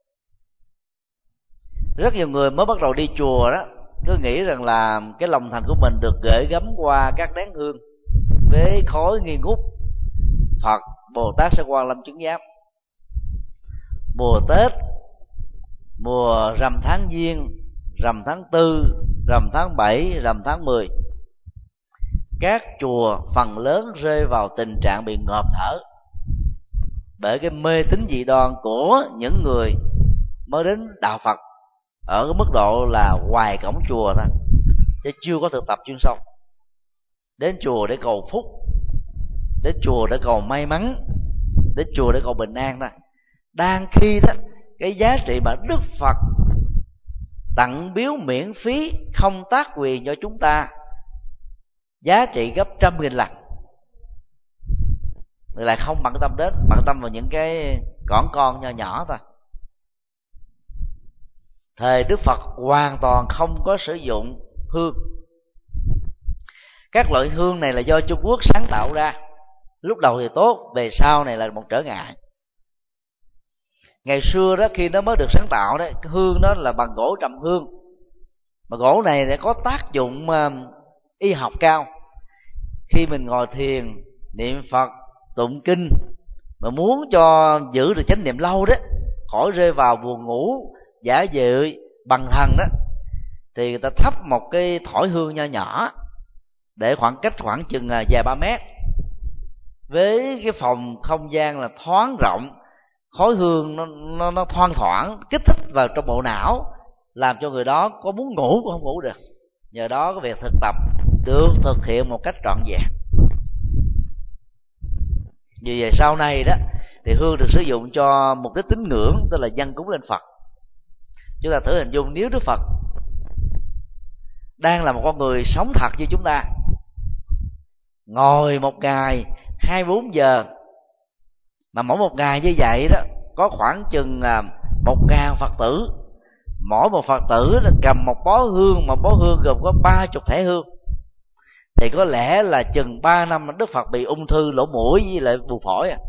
Rất nhiều người mới bắt đầu đi chùa đó cứ nghĩ rằng là cái lòng thành của mình được gửi gắm qua các nén hương với khói nghi ngút Phật, Bồ Tát, Sa Quan, Lâm Chứng Giám. Mùa Tết, mùa rằm tháng Giêng, rằm tháng Tư, rằm tháng Bảy, rằm tháng Mười, các chùa phần lớn rơi vào tình trạng bị ngộp thở bởi cái mê tín dị đoan của những người mới đến đạo Phật ở cái mức độ là ngoài cổng chùa thôi, chứ chưa có thực tập chuyên sâu. Đến chùa để cầu phúc, đến chùa để cầu may mắn, đến chùa để cầu bình an thôi. Đang khi đó cái giá trị mà Đức Phật tặng biếu miễn phí, không tác quyền cho chúng ta, giá trị gấp trăm nghìn lần, người lại không bận tâm đến, bận tâm vào những cái cỏn con nho nhỏ thôi. Thời Đức Phật hoàn toàn không có sử dụng hương. Các loại hương này là do Trung Quốc sáng tạo ra. Lúc đầu thì tốt, về sau này là một trở ngại. Ngày xưa đó, khi nó mới được sáng tạo đó, cái hương đó là bằng gỗ trầm hương, mà gỗ này để có tác dụng uh, y học cao. Khi mình ngồi thiền, niệm Phật, tụng kinh, mà muốn cho giữ được chánh niệm lâu đó, khỏi rơi vào buồn ngủ, giả dự, bằng thần đó, thì người ta thắp một cái thỏi hương nho nhỏ để khoảng cách khoảng chừng vài ba mét, với cái phòng không gian là thoáng rộng, khói hương nó, nó, nó thoang thoảng, kích thích vào trong bộ não, làm cho người đó có muốn ngủ cũng không ngủ được. Nhờ đó cái việc thực tập được thực hiện một cách trọn vẹn. Vì vậy sau này đó thì hương được sử dụng cho mục đích tín ngưỡng, tức là dâng cúng lên Phật. Chúng ta thử hình dung nếu Đức Phật đang là một con người sống thật như chúng ta, ngồi một ngày hai mươi bốn giờ, mà mỗi một ngày như vậy đó có khoảng chừng một ngàn Phật tử, mỗi một Phật tử là cầm một bó hương, một bó hương gồm có ba chục thẻ hương, thì có lẽ là chừng ba năm Đức Phật bị ung thư lỗ mũi với lại buồng phổi à.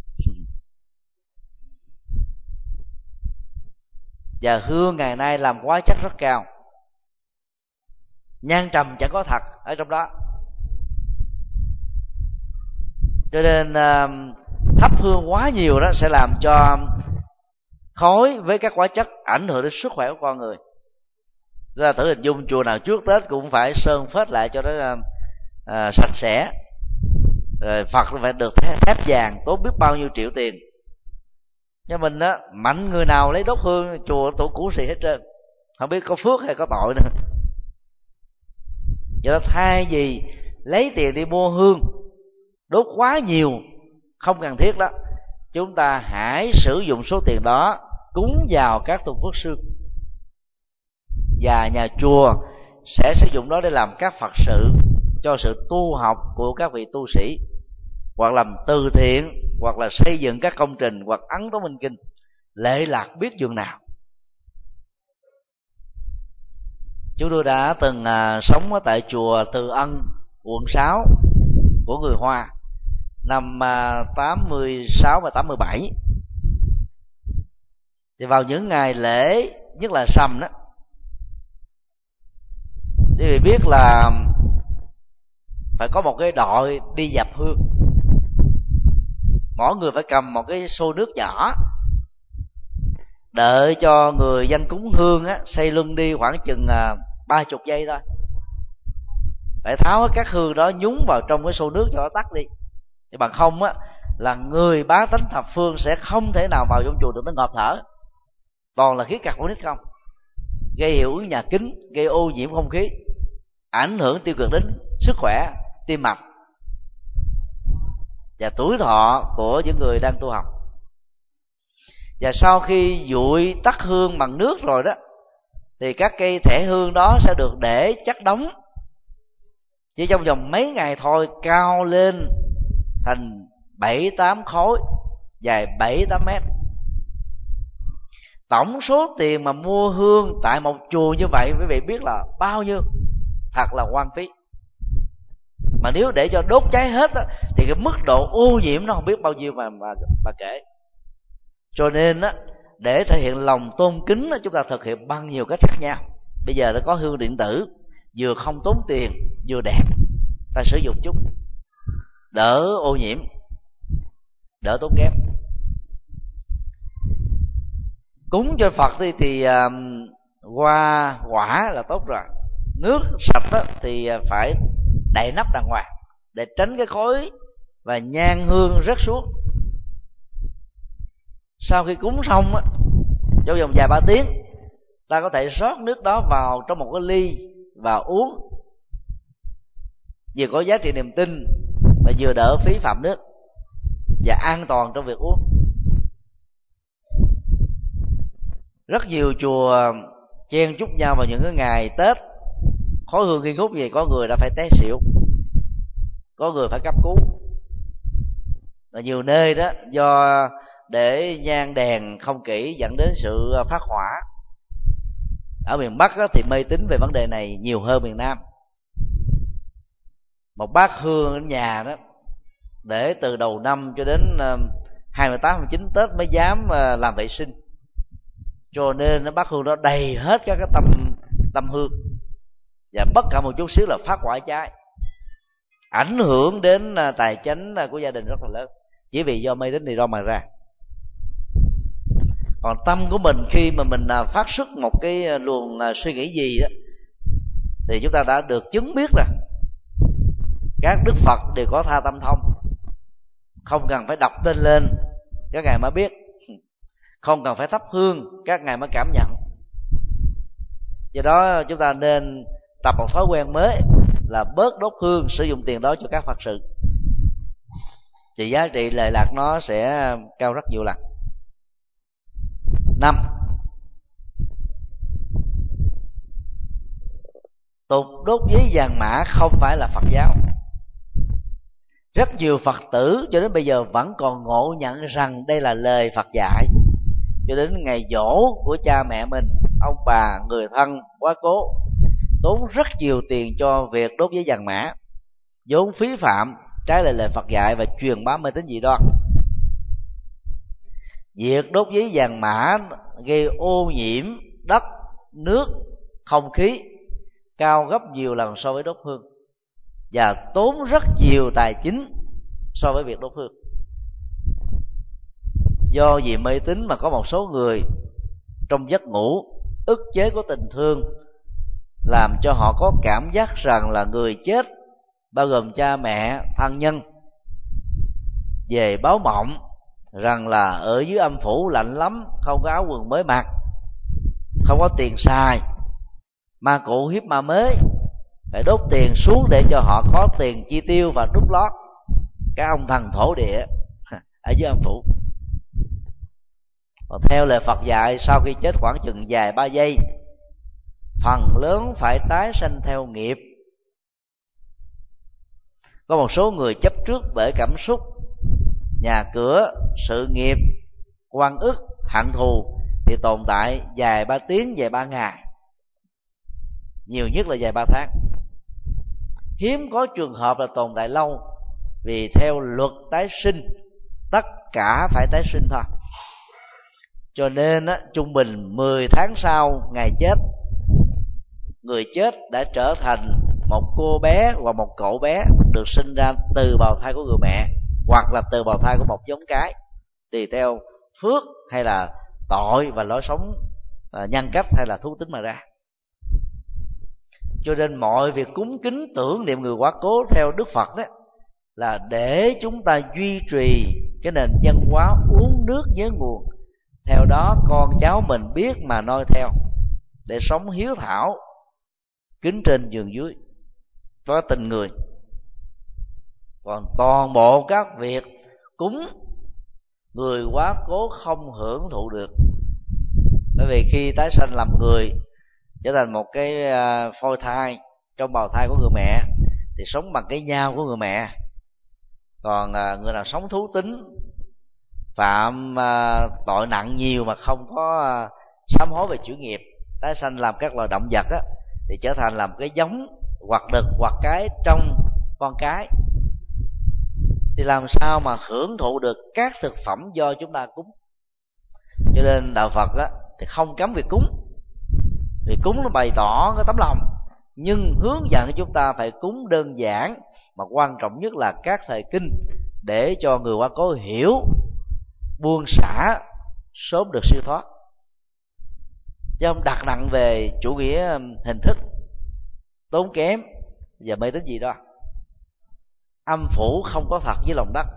Và hương ngày nay làm hóa chất rất cao, nhang trầm chẳng có thật ở trong đó, cho nên uh, thắp hương quá nhiều đó sẽ làm cho khói với các hóa chất ảnh hưởng đến sức khỏe của con người. Ra thử hình dung chùa nào trước Tết cũng phải sơn phết lại cho nó uh, sạch sẽ, rồi Phật phải được thép vàng, tốn biết bao nhiêu triệu tiền. Nhưng mình đó, mạnh người nào lấy đốt hương chùa tổ cũ xì hết trơn, không biết có phước hay có tội nữa. Vậy đó, thay vì lấy tiền đi mua hương đốt quá nhiều không cần thiết đó, chúng ta hãy sử dụng số tiền đó cúng vào các tôn phước sư, và nhà chùa sẽ sử dụng đó để làm các Phật sự cho sự tu học của các vị tu sĩ, hoặc làm từ thiện, hoặc là xây dựng các công trình, hoặc ấn tống minh kinh, lệ lạc biết dường nào. Chúng tôi đã từng à, sống ở tại chùa Từ Ân, quận sáu của người Hoa năm à, tám mươi sáu và tám mươi bảy. Thì vào những ngày lễ, nhất là Sầm đó, thì vì biết là phải có một cái đội đi dập hương, mỗi người phải cầm một cái xô nước nhỏ, đợi cho người dân cúng hương á xây lưng đi khoảng chừng ba chục giây thôi, phải tháo hết các hương đó nhúng vào trong cái xô nước cho nó tắt đi, chứ bằng không á là người bá tánh thập phương sẽ không thể nào vào trong chùa được, nó ngộp thở, toàn là khí carbonic không, gây hiệu ứng nhà kính, gây ô nhiễm không khí, ảnh hưởng tiêu cực đến sức khỏe, tim mạch và tuổi thọ của những người đang tu học. Và sau khi dụi tắt hương bằng nước rồi đó, thì các cây thẻ hương đó sẽ được để chất đóng, chỉ trong vòng mấy ngày thôi cao lên thành bảy tám khối dài bảy tám mét. Tổng số tiền mà mua hương tại một chùa như vậy quý vị biết là bao nhiêu, thật là hoang phí. Mà nếu để cho đốt cháy hết á, thì cái mức độ ô nhiễm nó không biết bao nhiêu mà mà, mà kể. Cho nên á, để thể hiện lòng tôn kính á, chúng ta thực hiện bằng nhiều cách khác nhau. Bây giờ nó có hương điện tử, vừa không tốn tiền vừa đẹp, ta sử dụng chút, đỡ ô nhiễm, đỡ tốn kém. Cúng cho Phật thì, thì uh, hoa quả là tốt rồi. Nước sạch đó, thì phải đậy nắp đàng hoàng để tránh cái khói và nhang hương rớt xuống. Sau khi cúng xong á, trong vòng vài ba tiếng ta có thể rót nước đó vào trong một cái ly và uống, vừa có giá trị niềm tin và vừa đỡ phí phạm nước và an toàn trong việc uống. Rất nhiều chùa chen chúc nhau vào những cái ngày Tết, khói hương nghi ngút gì, có người đã phải té xỉu, có người phải cấp cứu. Ở nhiều nơi đó do để nhang đèn không kỹ dẫn đến sự phát hỏa. Ở miền Bắc đó, thì mê tín về vấn đề này nhiều hơn miền Nam. Một bát hương ở nhà đó để từ đầu năm cho đến hai mươi tám, hai mươi chín Tết mới dám làm vệ sinh, cho nên nó bát hương đó đầy hết các cái tâm tâm hương, và bất cả một chút xíu là phát hỏa cháy, ảnh hưởng đến tài chánh của gia đình rất là lớn, chỉ vì do mê tín này đâu mà ra. Còn tâm của mình khi mà mình phát xuất một cái luồng suy nghĩ gì đó, thì chúng ta đã được chứng biết là các đức Phật đều có tha tâm thông, không cần phải đọc tên lên các ngài mới biết, không cần phải thắp hương các ngài mới cảm nhận. Do đó chúng ta nên tập một thói quen mới là bớt đốt hương, sử dụng tiền đó cho các Phật sự, thì giá trị lệ lạc nó sẽ cao rất nhiều lần. Năm, tục đốt giấy vàng mã không phải là Phật giáo. Rất nhiều Phật tử cho đến bây giờ vẫn còn ngộ nhận rằng đây là lời Phật dạy. Cho đến ngày giỗ của cha mẹ mình, ông bà, người thân, quá cố, tốn rất nhiều tiền cho việc đốt giấy vàng mã, vốn phí phạm, trái lại lời Phật dạy và truyền bá mê tín dị đoan. Việc đốt giấy vàng mã gây ô nhiễm đất, nước, không khí cao gấp nhiều lần so với đốt hương, và tốn rất nhiều tài chính so với việc đốt hương. Do vì mê tín mà có một số người trong giấc ngủ ức chế của tình thương làm cho họ có cảm giác rằng là người chết, bao gồm cha mẹ, thân nhân, về báo mộng rằng là ở dưới âm phủ lạnh lắm, không có áo quần mới mặc, không có tiền xài, ma cụ hiếp ma mới, phải đốt tiền xuống để cho họ có tiền chi tiêu và đút lót các ông thần thổ địa ở dưới âm phủ. Còn theo lời Phật dạy, sau khi chết khoảng chừng vài ba giây, phần lớn phải tái sanh theo nghiệp. Có một số người chấp trước bởi cảm xúc, nhà cửa, sự nghiệp, oan ức, hận thù thì tồn tại vài ba tiếng, vài ba ngày, nhiều nhất là vài ba tháng. Hiếm có trường hợp là tồn tại lâu, vì theo luật tái sinh tất cả phải tái sinh thôi. Cho nên á, trung bình mười tháng sau ngày chết, người chết đã trở thành một cô bé hoặc một cậu bé được sinh ra từ bào thai của người mẹ, hoặc là từ bào thai của một giống cái, tùy theo phước hay là tội và lối sống nhân cách hay là thú tính mà ra. Cho nên mọi việc cúng kính tưởng niệm người quá cố theo Đức Phật đó là để chúng ta duy trì cái nền văn hóa uống nước nhớ nguồn, theo đó con cháu mình biết mà noi theo, để sống hiếu thảo, kính trên nhường dưới, có tình người. Còn toàn bộ các việc cúng, người quá cố không hưởng thụ được. Bởi vì khi tái sanh làm người, trở thành một cái phôi thai trong bào thai của người mẹ, thì sống bằng cái nhau của người mẹ. Còn người nào sống thú tính, phạm tội nặng nhiều mà không có sám hối về chữ nghiệp, tái sanh làm các loài động vật á, thì trở thành làm cái giống hoặc đực hoặc cái trong con cái. Thì làm sao mà hưởng thụ được các thực phẩm do chúng ta cúng? Cho nên đạo Phật á, thì không cấm việc cúng, vì cúng nó bày tỏ cái tấm lòng, nhưng hướng dẫn chúng ta phải cúng đơn giản, mà quan trọng nhất là các thời kinh, để cho người quá cố hiểu, buông xả, sớm được siêu thoát, chứ không đặt nặng về chủ nghĩa hình thức tốn kém và mê tín gì đó. Âm phủ không có thật với lòng đất.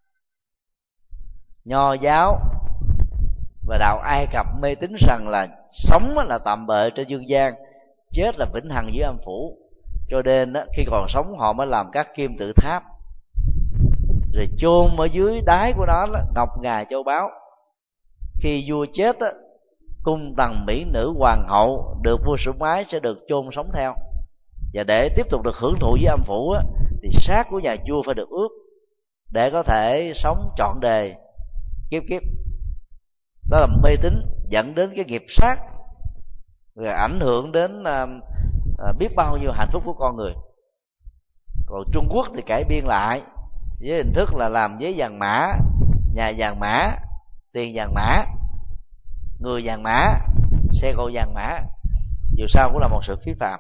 Nho giáo và đạo Ai Cập mê tín rằng là sống là tạm bợ trên dương gian, chết là vĩnh hằng dưới âm phủ. Cho nên khi còn sống họ mới làm các kim tự tháp, rồi chôn ở dưới đáy của nó ngọc ngà châu báu. Khi vua chết, cung tần mỹ nữ hoàng hậu được vua sủng ái sẽ được chôn sống theo. Và để tiếp tục được hưởng thụ với âm phủ thì xác của nhà vua phải được ướp, để có thể sống trọn đời kiếp kiếp. Đó là mê tín dẫn đến cái nghiệp sát, rồi ảnh hưởng đến à, à, biết bao nhiêu hạnh phúc của con người. Còn Trung Quốc thì cải biên lại với hình thức là làm giấy vàng mã, nhà vàng mã, tiền vàng mã, người vàng mã, xe cộ vàng mã, dù sao cũng là một sự phí phạm.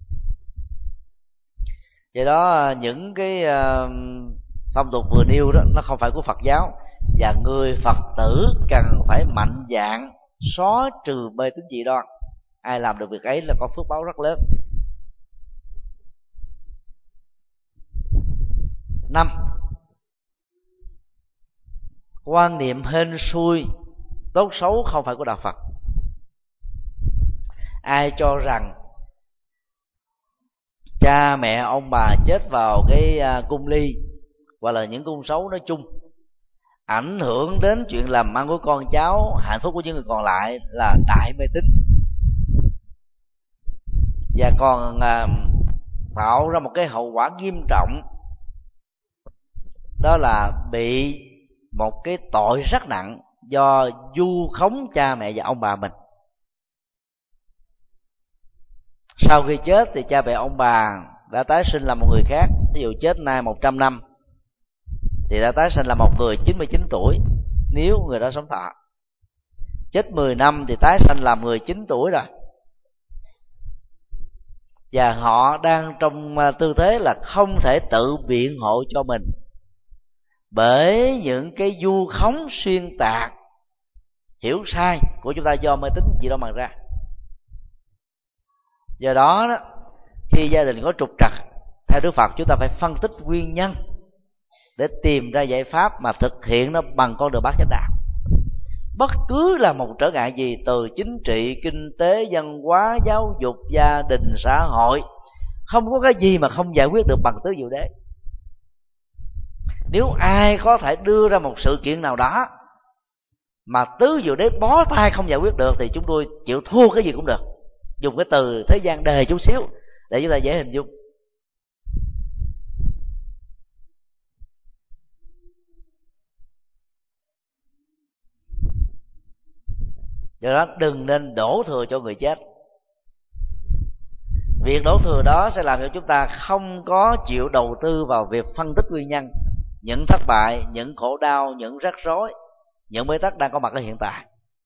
Do đó những cái uh, phong tục vừa nêu đó nó không phải của Phật giáo, và người Phật tử cần phải mạnh dạn xóa trừ mê tín dị đoan. Ai làm được việc ấy là có phước báo rất lớn. Năm, quan niệm hên xui tốt xấu không phải của đạo Phật. Ai cho rằng cha mẹ ông bà chết vào cái cung ly hoặc là những cung xấu nói chung ảnh hưởng đến chuyện làm ăn của con cháu, hạnh phúc của những người còn lại, là đại mê tín, và còn à, tạo ra một cái hậu quả nghiêm trọng, đó là bị một cái tội rất nặng do vu khống cha mẹ và ông bà mình. Sau khi chết thì cha mẹ ông bà đã tái sinh làm một người khác. Ví dụ chết nay một trăm năm thì đã tái sinh là một người chín mươi chín tuổi, nếu người đó sống thọ. Chết mười năm thì tái sinh làm người chín tuổi rồi. Và họ đang trong tư thế là không thể tự biện hộ cho mình, bởi những cái vu khống xuyên tạc, hiểu sai của chúng ta do mê tín gì đó mà ra. Do đó, đó khi gia đình có trục trặc, theo Đức Phật chúng ta phải phân tích nguyên nhân để tìm ra giải pháp mà thực hiện nó bằng con đường bát chánh đạo. Bất cứ là một trở ngại gì, từ chính trị, kinh tế, văn hóa, giáo dục, gia đình, xã hội, không có cái gì mà không giải quyết được bằng tứ diệu đế. Nếu ai có thể đưa ra một sự kiện nào đó mà tứ diệu đế bó tay không giải quyết được, thì chúng tôi chịu thua cái gì cũng được. Dùng cái từ thế gian đề chút xíu để chúng ta dễ hình dung. Do đó đừng nên đổ thừa cho người chết. Việc đổ thừa đó sẽ làm cho chúng ta không có chịu đầu tư vào việc phân tích nguyên nhân, những thất bại, những khổ đau, những rắc rối, những bế tắc đang có mặt ở hiện tại.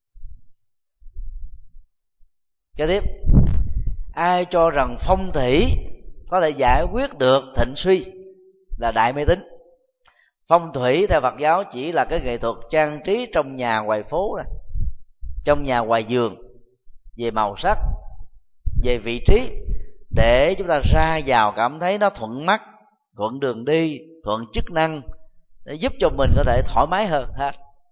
Kế tiếp, ai cho rằng phong thủy có thể giải quyết được thịnh suy là đại mê tín. Phong thủy theo Phật giáo chỉ là cái nghệ thuật trang trí trong nhà ngoài phố này, trong nhà ngoài vườn, về màu sắc, về vị trí, để chúng ta ra vào cảm thấy nó thuận mắt, thuận đường đi, thuận chức năng, để giúp cho mình có thể thoải mái hơn hết.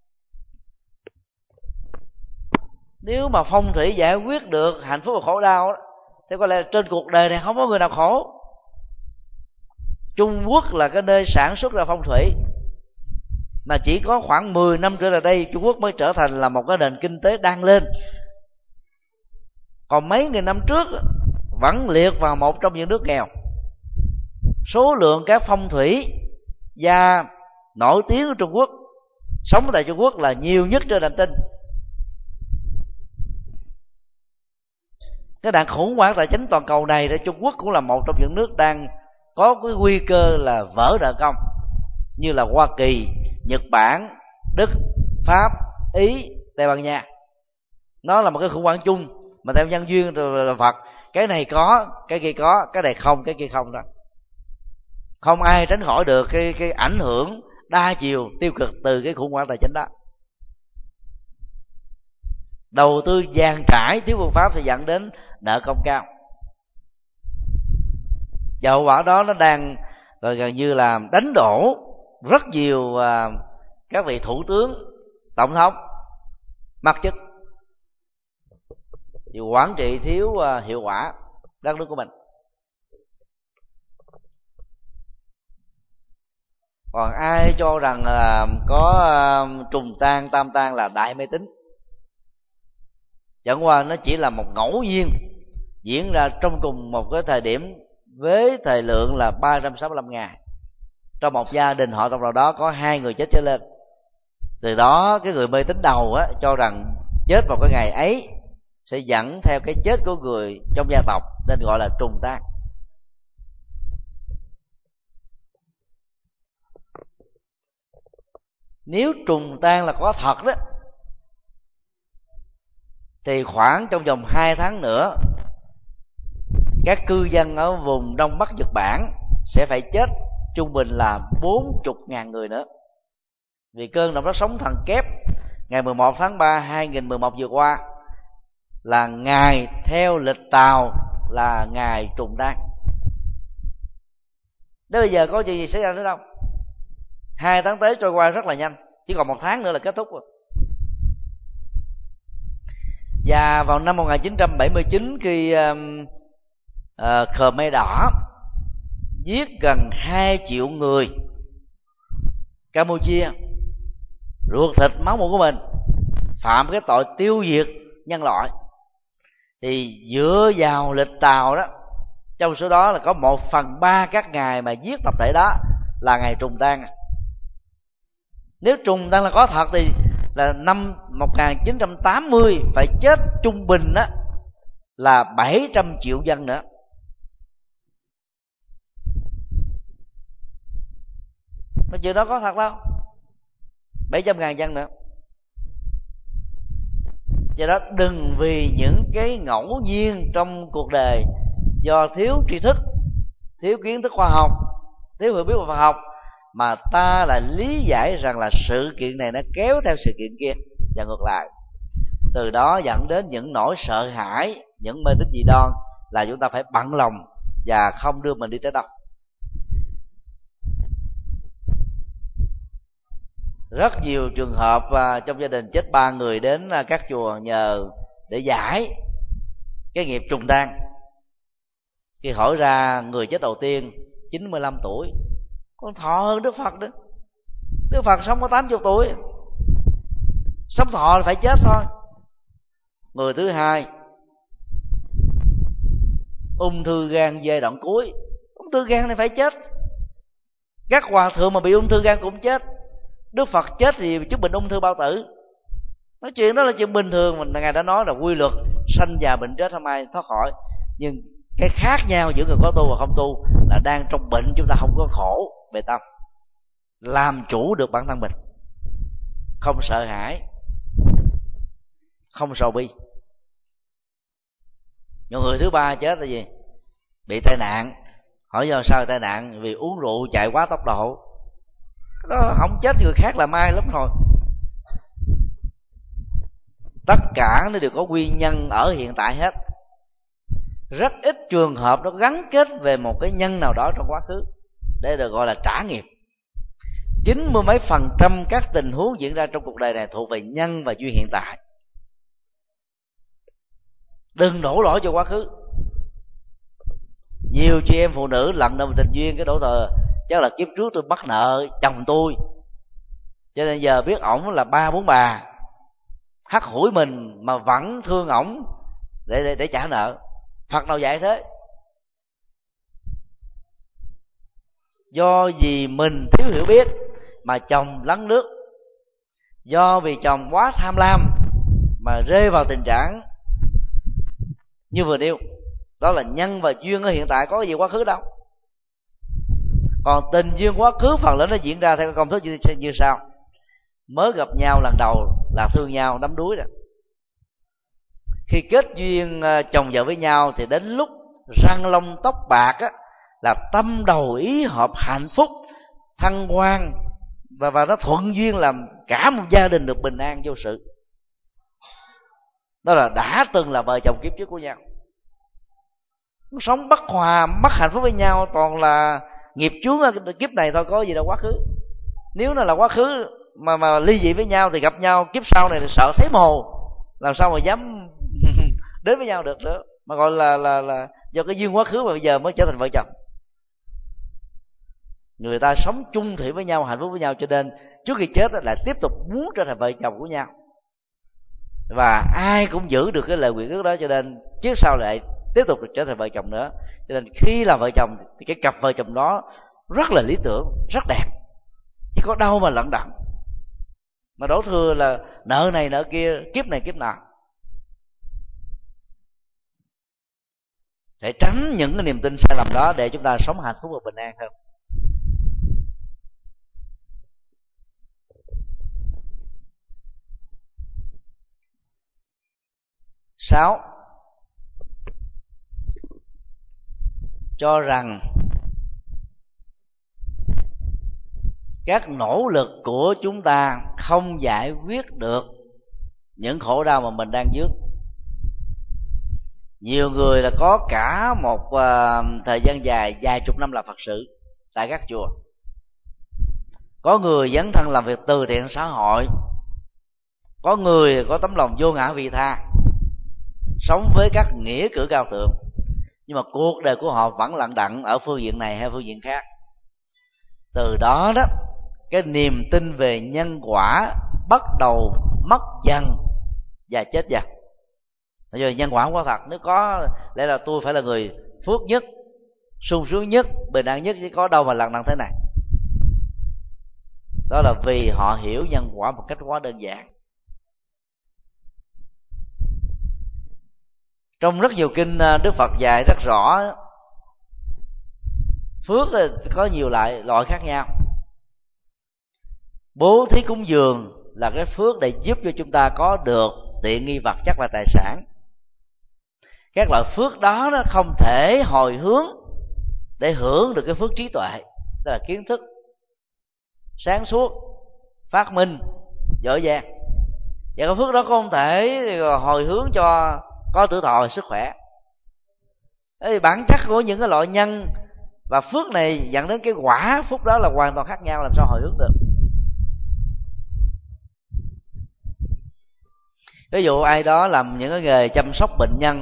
Nếu mà phong thủy giải quyết được hạnh phúc và khổ đau đó, thì có lẽ trên cuộc đời này không có người nào khổ. Trung Quốc là cái nơi sản xuất ra phong thủy, mà chỉ có khoảng mười năm trở lại đây Trung Quốc mới trở thành là một cái nền kinh tế đang lên. Còn mấy nghìn năm trước vẫn liệt vào một trong những nước nghèo. Số lượng các phong thủy gia nổi tiếng ở Trung Quốc, sống tại Trung Quốc là nhiều nhất trên hành tinh. Cái nạn khủng hoảng tài chính toàn cầu này, Trung Quốc cũng là một trong những nước đang có cái nguy cơ là vỡ nợ công, như là Hoa Kỳ, Nhật Bản, Đức, Pháp, Ý, Tây Ban Nha. Nó là một cái khủng hoảng chung mà theo nhân duyên là Phật, cái này có, cái kia có, cái này không, cái kia không đó. Không ai tránh khỏi được cái cái ảnh hưởng đa chiều tiêu cực từ cái khủng hoảng tài chính đó. Đầu tư dàn trải thiếu phương pháp thì dẫn đến nợ công cao. Và hậu quả đó nó đang rồi gần như là đánh đổ rất nhiều à, các vị thủ tướng, tổng thống mất chức vì quản trị thiếu à, hiệu quả đất nước của mình. Còn ai cho rằng là có à, trùng tan tam tan là đại mê tín, chẳng qua nó chỉ là một ngẫu nhiên diễn ra trong cùng một cái thời điểm với thời lượng là ba trăm sáu mươi lăm ngày. Trong một gia đình họ tộc nào đó có hai người chết trở lên, từ đó cái người mê tín đầu á, cho rằng chết vào cái ngày ấy sẽ dẫn theo cái chết của người trong gia tộc, nên gọi là trùng tan. Nếu trùng tan là có thật đó, thì khoảng trong vòng hai tháng nữa, các cư dân ở vùng Đông Bắc Nhật Bản sẽ phải chết trung bình là bốn mươi nghìn người nữa. Vì cơn động đất sóng thần kép ngày mười một tháng ba hai nghìn mười một vừa qua là ngày theo lịch Tàu là ngày trùng tan. Đến bây giờ có chuyện gì xảy ra nữa đâu. Hai tháng tới trôi qua rất là nhanh, chỉ còn một tháng nữa là kết thúc rồi. Và vào năm một nghìn chín trăm bảy mươi chín, khi uh, uh, Khmer Đỏ giết gần hai triệu người Campuchia, ruột thịt máu mủ của mình, phạm cái tội tiêu diệt nhân loại, thì dựa vào lịch Tàu đó, trong số đó là có một phần ba các ngày mà giết tập thể đó là ngày trùng tan. Nếu trùng tan là có thật thì là năm một nghìn chín trăm tám mươi phải chết trung bình đó là bảy trăm triệu dân nữa. Mà chuyện đó có thật đâu, bảy trăm ngàn dân nữa. Do đó đừng vì những cái ngẫu nhiên trong cuộc đời do thiếu tri thức, thiếu kiến thức khoa học, thiếu hiểu biết về Phật học mà ta lại lý giải rằng là sự kiện này nó kéo theo sự kiện kia và ngược lại. Từ đó dẫn đến những nỗi sợ hãi, những mê tín dị đoan là chúng ta phải bận lòng và không đưa mình đi tới đâu. Rất nhiều trường hợp trong gia đình chết ba người đến các chùa nhờ để giải cái nghiệp trùng tan. Khi hỏi ra người chết đầu tiên chín mươi lăm tuổi, còn thọ hơn Đức Phật nữa. Đức Phật sống có tám mươi tuổi, sống thọ là phải chết thôi. Người thứ hai ung thư gan giai đoạn cuối, ung thư gan này phải chết. Các hòa thượng mà bị ung thư gan cũng chết. Đức Phật chết thì chứng bệnh ung thư bao tử. Nói chuyện đó là chuyện bình thường, mình ngài đã nói là quy luật sanh già bệnh chết không ai thoát khỏi. Nhưng cái khác nhau giữa người có tu và không tu là đang trong bệnh chúng ta không có khổ về tâm, làm chủ được bản thân mình, không sợ hãi, không sầu bi. Nhưng người thứ ba chết là gì? Bị tai nạn. Hỏi do sao tai nạn? Vì uống rượu chạy quá tốc độ. Đó không chết người khác là may lắm rồi. Tất cả nó đều có nguyên nhân ở hiện tại hết. Rất ít trường hợp nó gắn kết về một cái nhân nào đó trong quá khứ. để được gọi là trả nghiệp. Chín mươi mấy phần trăm các tình huống diễn ra trong cuộc đời này thuộc về nhân và duyên hiện tại. Đừng đổ lỗi cho quá khứ. Nhiều chị em phụ nữ lận đận tình duyên, cái đổ thờ chắc là kiếp trước tôi bắt nợ chồng tôi, cho nên giờ biết ổng là ba bốn bà, hắt hủi mình mà vẫn thương ổng để, để để trả nợ. Phật đâu dạy thế. Do vì mình thiếu hiểu biết mà chồng lấn nước, do vì chồng quá tham lam mà rơi vào tình trạng như vừa nêu. Đó là nhân và duyên ở hiện tại, có gì quá khứ đâu. Còn tình duyên quá khứ phần lớn nó diễn ra theo công thức như, như sau. Mới gặp nhau lần đầu là thương nhau đắm đuối rồi. Khi kết duyên chồng vợ với nhau thì đến lúc răng lông tóc bạc á, là tâm đầu ý hợp, hạnh phúc, thăng quan, và, và nó thuận duyên làm cả một gia đình được bình an vô sự. Đó là đã từng là vợ chồng kiếp trước của nhau, sống bất hòa, mất hạnh phúc với nhau, toàn là nghiệp chướng ở kiếp này thôi, có gì đâu quá khứ. Nếu nó là quá khứ mà mà ly dị với nhau thì gặp nhau kiếp sau này sợ thấy mồ, làm sao mà dám đến với nhau được nữa, mà gọi là là là do cái duyên quá khứ mà bây giờ mới trở thành vợ chồng. Người ta sống chung thủy với nhau, hạnh phúc với nhau, cho nên trước khi chết lại tiếp tục muốn trở thành vợ chồng của nhau, và ai cũng giữ được cái lời nguyện ước đó, cho nên kiếp sau lại tiếp tục được trở thành vợ chồng nữa. Cho nên khi là vợ chồng thì cái cặp vợ chồng đó rất là lý tưởng, rất đẹp, chứ có đâu mà lận đận mà đổ thừa là nợ này nợ kia, kiếp này kiếp nào. Để tránh những cái niềm tin sai lầm đó để chúng ta sống hạnh phúc và bình an hơn. Sáu, cho rằng các nỗ lực của chúng ta không giải quyết được những khổ đau mà mình đang vướng. Nhiều người là có cả một uh, thời gian dài, vài chục năm làm Phật sự tại các chùa. Có người dấn thân làm việc từ thiện xã hội. Có người có tấm lòng vô ngã vị tha, sống với các nghĩa cử cao thượng, nhưng mà cuộc đời của họ vẫn lận đận ở phương diện này hay phương diện khác. Từ đó đó, cái niềm tin về nhân quả bắt đầu mất dần và chết dần. Tại vì nhân quả không có thật. Nếu có lẽ là tôi phải là người phước nhất, sung sướng nhất, bình an nhất, chứ có đâu mà lận đận thế này. Đó là vì họ hiểu nhân quả một cách quá đơn giản. Trong rất nhiều kinh Đức Phật dạy rất rõ, phước có nhiều loại loại khác nhau. Bố thí cúng dường là cái phước để giúp cho chúng ta có được tiện nghi vật chất và tài sản. Các loại phước đó nó không thể hồi hướng để hưởng được cái phước trí tuệ, tức là kiến thức, sáng suốt, phát minh, giỏi giang. Và cái phước đó không thể hồi hướng cho có tuổi thọ, sức khỏe. Thì bản chất của những cái loại nhân và phước này dẫn đến cái quả phúc đó là hoàn toàn khác nhau, làm sao hồi hướng được. Ví dụ ai đó làm những cái nghề chăm sóc bệnh nhân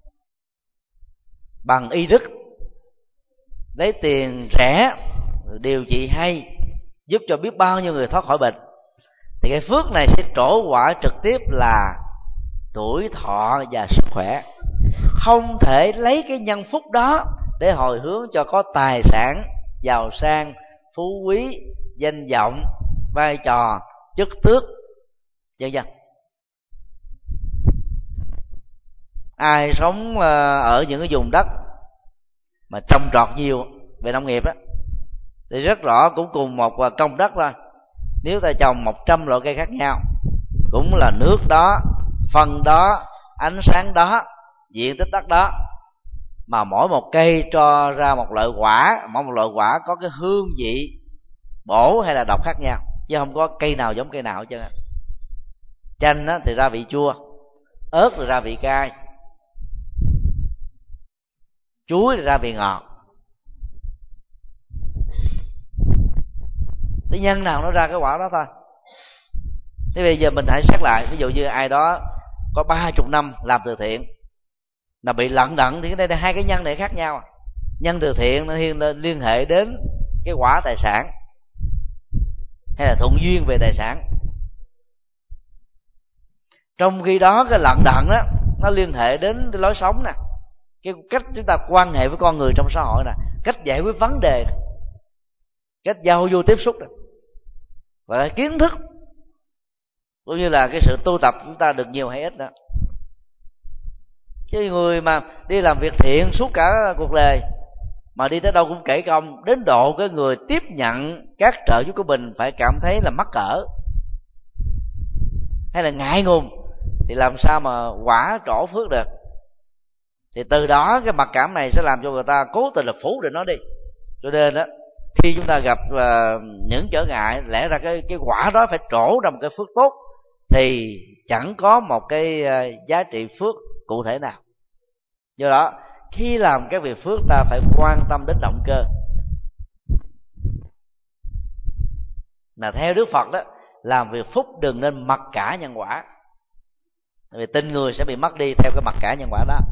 bằng y đức, lấy tiền rẻ, điều trị hay, giúp cho biết bao nhiêu người thoát khỏi bệnh, thì cái phước này sẽ trổ quả trực tiếp là tuổi thọ và sức khỏe. Không thể lấy cái nhân phúc đó để hồi hướng cho có tài sản, giàu sang, phú quý, danh vọng, vai trò, chức tước, vân vân. Ai sống ở những cái vùng đất mà trồng trọt nhiều về nông nghiệp á, thì rất rõ cũng cùng một công đất thôi. Nếu ta trồng một trăm loại cây khác nhau, cũng là nước đó, phân đó, ánh sáng đó, diện tích đất đó, mà mỗi một cây cho ra một loại quả, mỗi một loại quả có cái hương vị bổ hay là độc khác nhau, chứ không có cây nào giống cây nào hết trơn. Chanh á, thì ra vị chua, ớt thì ra vị cay, chuối thì ra vị ngọt. cái nhân nào nó ra cái quả đó thôi. Thế bây giờ mình hãy xét lại, ví dụ như ai đó có ba chục năm làm từ thiện là bị lận đận, thì cái đây hai cái nhân này khác nhau. Nhân từ thiện nó liên hệ đến cái quả tài sản hay là thuận duyên về tài sản, trong khi đó cái lận đận đó nó liên hệ đến cái lối sống nè, cái cách chúng ta quan hệ với con người trong xã hội nè, cách giải quyết vấn đề, cách giao du tiếp xúc nè, và cái kiến thức cũng như là cái sự tu tập chúng ta được nhiều hay ít đó. Chứ người mà đi làm việc thiện suốt cả cuộc đời mà đi tới đâu cũng kể công, đến độ cái người tiếp nhận các trợ giúp của mình phải cảm thấy là mắc cỡ hay là ngại ngùng, thì làm sao mà quả trổ phước được. Thì từ đó cái mặc cảm này sẽ làm cho người ta cố tình là phủ định nó đi. Cho nên đó, khi chúng ta gặp uh, những trở ngại, lẽ ra cái cái quả đó phải trổ ra một cái phước tốt, thì chẳng có một cái uh, giá trị phước cụ thể nào. Do đó khi làm các việc phước, ta phải quan tâm đến động cơ. Là theo Đức Phật đó, làm việc phúc đừng nên mặc cả nhân quả, vì tin người sẽ bị mất đi theo cái mặc cả nhân quả đó.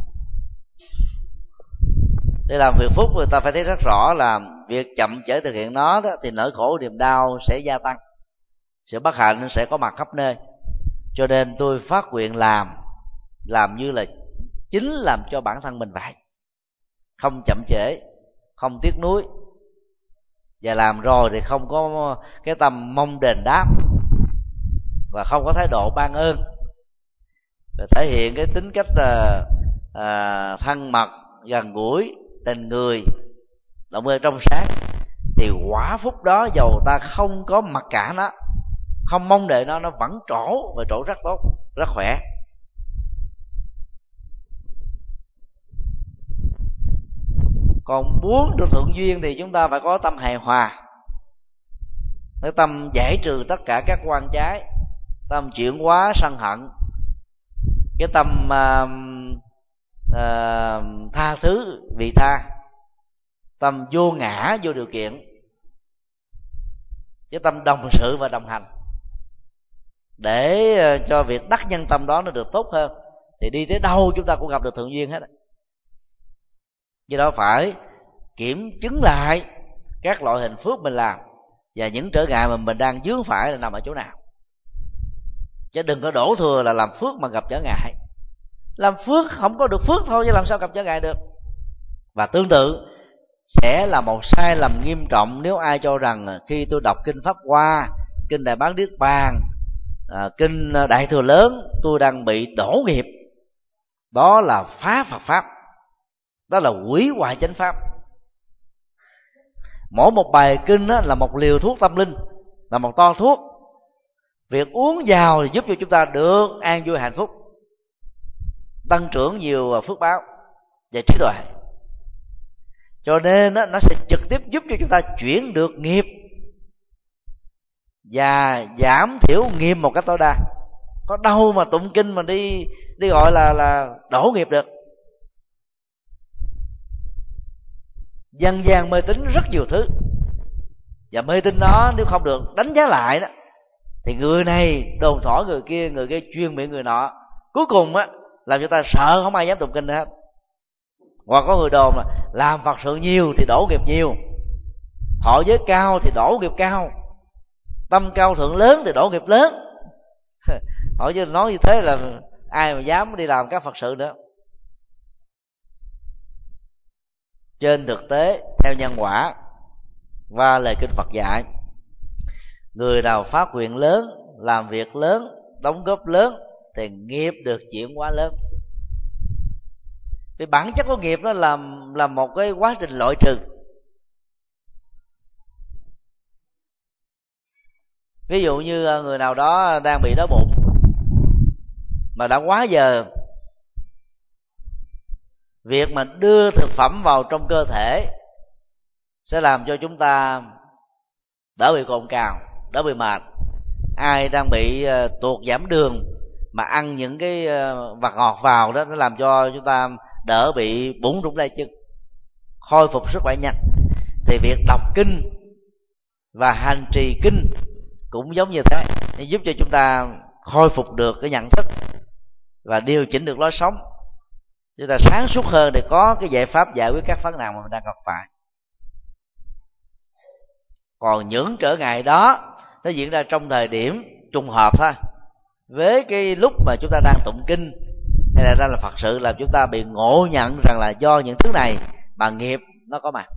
Để làm việc phúc, người ta phải thấy rất rõ là việc chậm trễ thực hiện nó đó, thì nỗi khổ niềm đau sẽ gia tăng, sự bất hạnh sẽ có mặt khắp nơi. Cho nên tôi phát nguyện làm làm như là chính làm cho bản thân mình vậy, không chậm trễ, không tiếc nuối, và làm rồi thì không có cái tâm mong đền đáp, và không có thái độ ban ơn, và thể hiện cái tính cách à, à, thân mật, gần gũi, tình người, động cơ trong sáng. Thì quả phúc đó dầu ta không có mặc cả nó, không mong đợi nó, nó vẫn trổ, và trổ rất tốt, rất khỏe. Còn muốn được thuận duyên thì chúng ta phải có tâm hài hòa, cái tâm giải trừ tất cả các quan trái, tâm chuyển hóa sân hận, cái tâm uh, uh, tha thứ vị tha, tâm vô ngã vô điều kiện, cái tâm đồng sự và đồng hành, để uh, cho việc đắc nhân tâm đó nó được tốt hơn. Thì đi tới đâu chúng ta cũng gặp được thuận duyên hết. Do đó phải kiểm chứng lại các loại hình phước mình làm, và những trở ngại mà mình đang vướng phải là nằm ở chỗ nào. Chứ đừng có đổ thừa là làm phước mà gặp trở ngại. Làm phước không có được phước thôi, chứ làm sao gặp trở ngại được. Và tương tự sẽ là một sai lầm nghiêm trọng nếu ai cho rằng khi tôi đọc kinh Pháp Hoa, kinh Đại Bán Niết Bàn, à, kinh Đại Thừa Lớn, tôi đang bị đổ nghiệp. Đó là phá Phật Pháp, đó là hủy hoại chánh pháp. Mỗi một bài kinh đó là một liều thuốc tâm linh, là một to thuốc. Việc uống vào thì giúp cho chúng ta được an vui hạnh phúc, tăng trưởng nhiều phước báo và trí tuệ. Cho nên đó, nó sẽ trực tiếp giúp cho chúng ta chuyển được nghiệp và giảm thiểu nghiệp một cách tối đa. Có đâu mà tụng kinh mà đi đi gọi là là đổ nghiệp được. Dân gian mê tín rất nhiều thứ, và mê tín đó nếu không được đánh giá lại đó, thì người này đồn thổi người kia, người kia chuyên miệng người nọ, cuối cùng á làm cho ta sợ không ai dám tụng kinh nữa hết. Hoặc có người đồn là làm Phật sự nhiều thì đổ nghiệp nhiều, thọ giới cao thì đổ nghiệp cao, tâm cao thượng lớn thì đổ nghiệp lớn. Hỏi chứ nói như thế là ai mà dám đi làm các Phật sự nữa. Trên thực tế, theo nhân quả và lời kinh Phật dạy, người nào phát nguyện lớn, làm việc lớn, đóng góp lớn thì nghiệp được chuyển hóa lớn. Vì bản chất của nghiệp nó là, là một cái quá trình loại trừ. Ví dụ như người nào đó đang bị đói bụng mà đã quá giờ, việc mà đưa thực phẩm vào trong cơ thể sẽ làm cho chúng ta đỡ bị cồn cào, đỡ bị mệt. Ai đang bị tuột giảm đường mà ăn những cái vật ngọt vào đó, nó làm cho chúng ta đỡ bị bủn rủn tay chân, khôi phục sức khỏe nhanh. Thì việc đọc kinh Và hành trì kinh cũng giống như thế, giúp cho chúng ta khôi phục được cái nhận thức và điều chỉnh được lối sống, chúng ta sáng suốt hơn để có cái giải pháp giải quyết các vấn nạn mà mình đang gặp phải. Còn những trở ngại đó nó diễn ra trong thời điểm trùng hợp thôi, với cái lúc mà chúng ta đang tụng kinh hay là đang là Phật sự, làm chúng ta bị ngộ nhận rằng là do những thứ này mà nghiệp nó có mặt.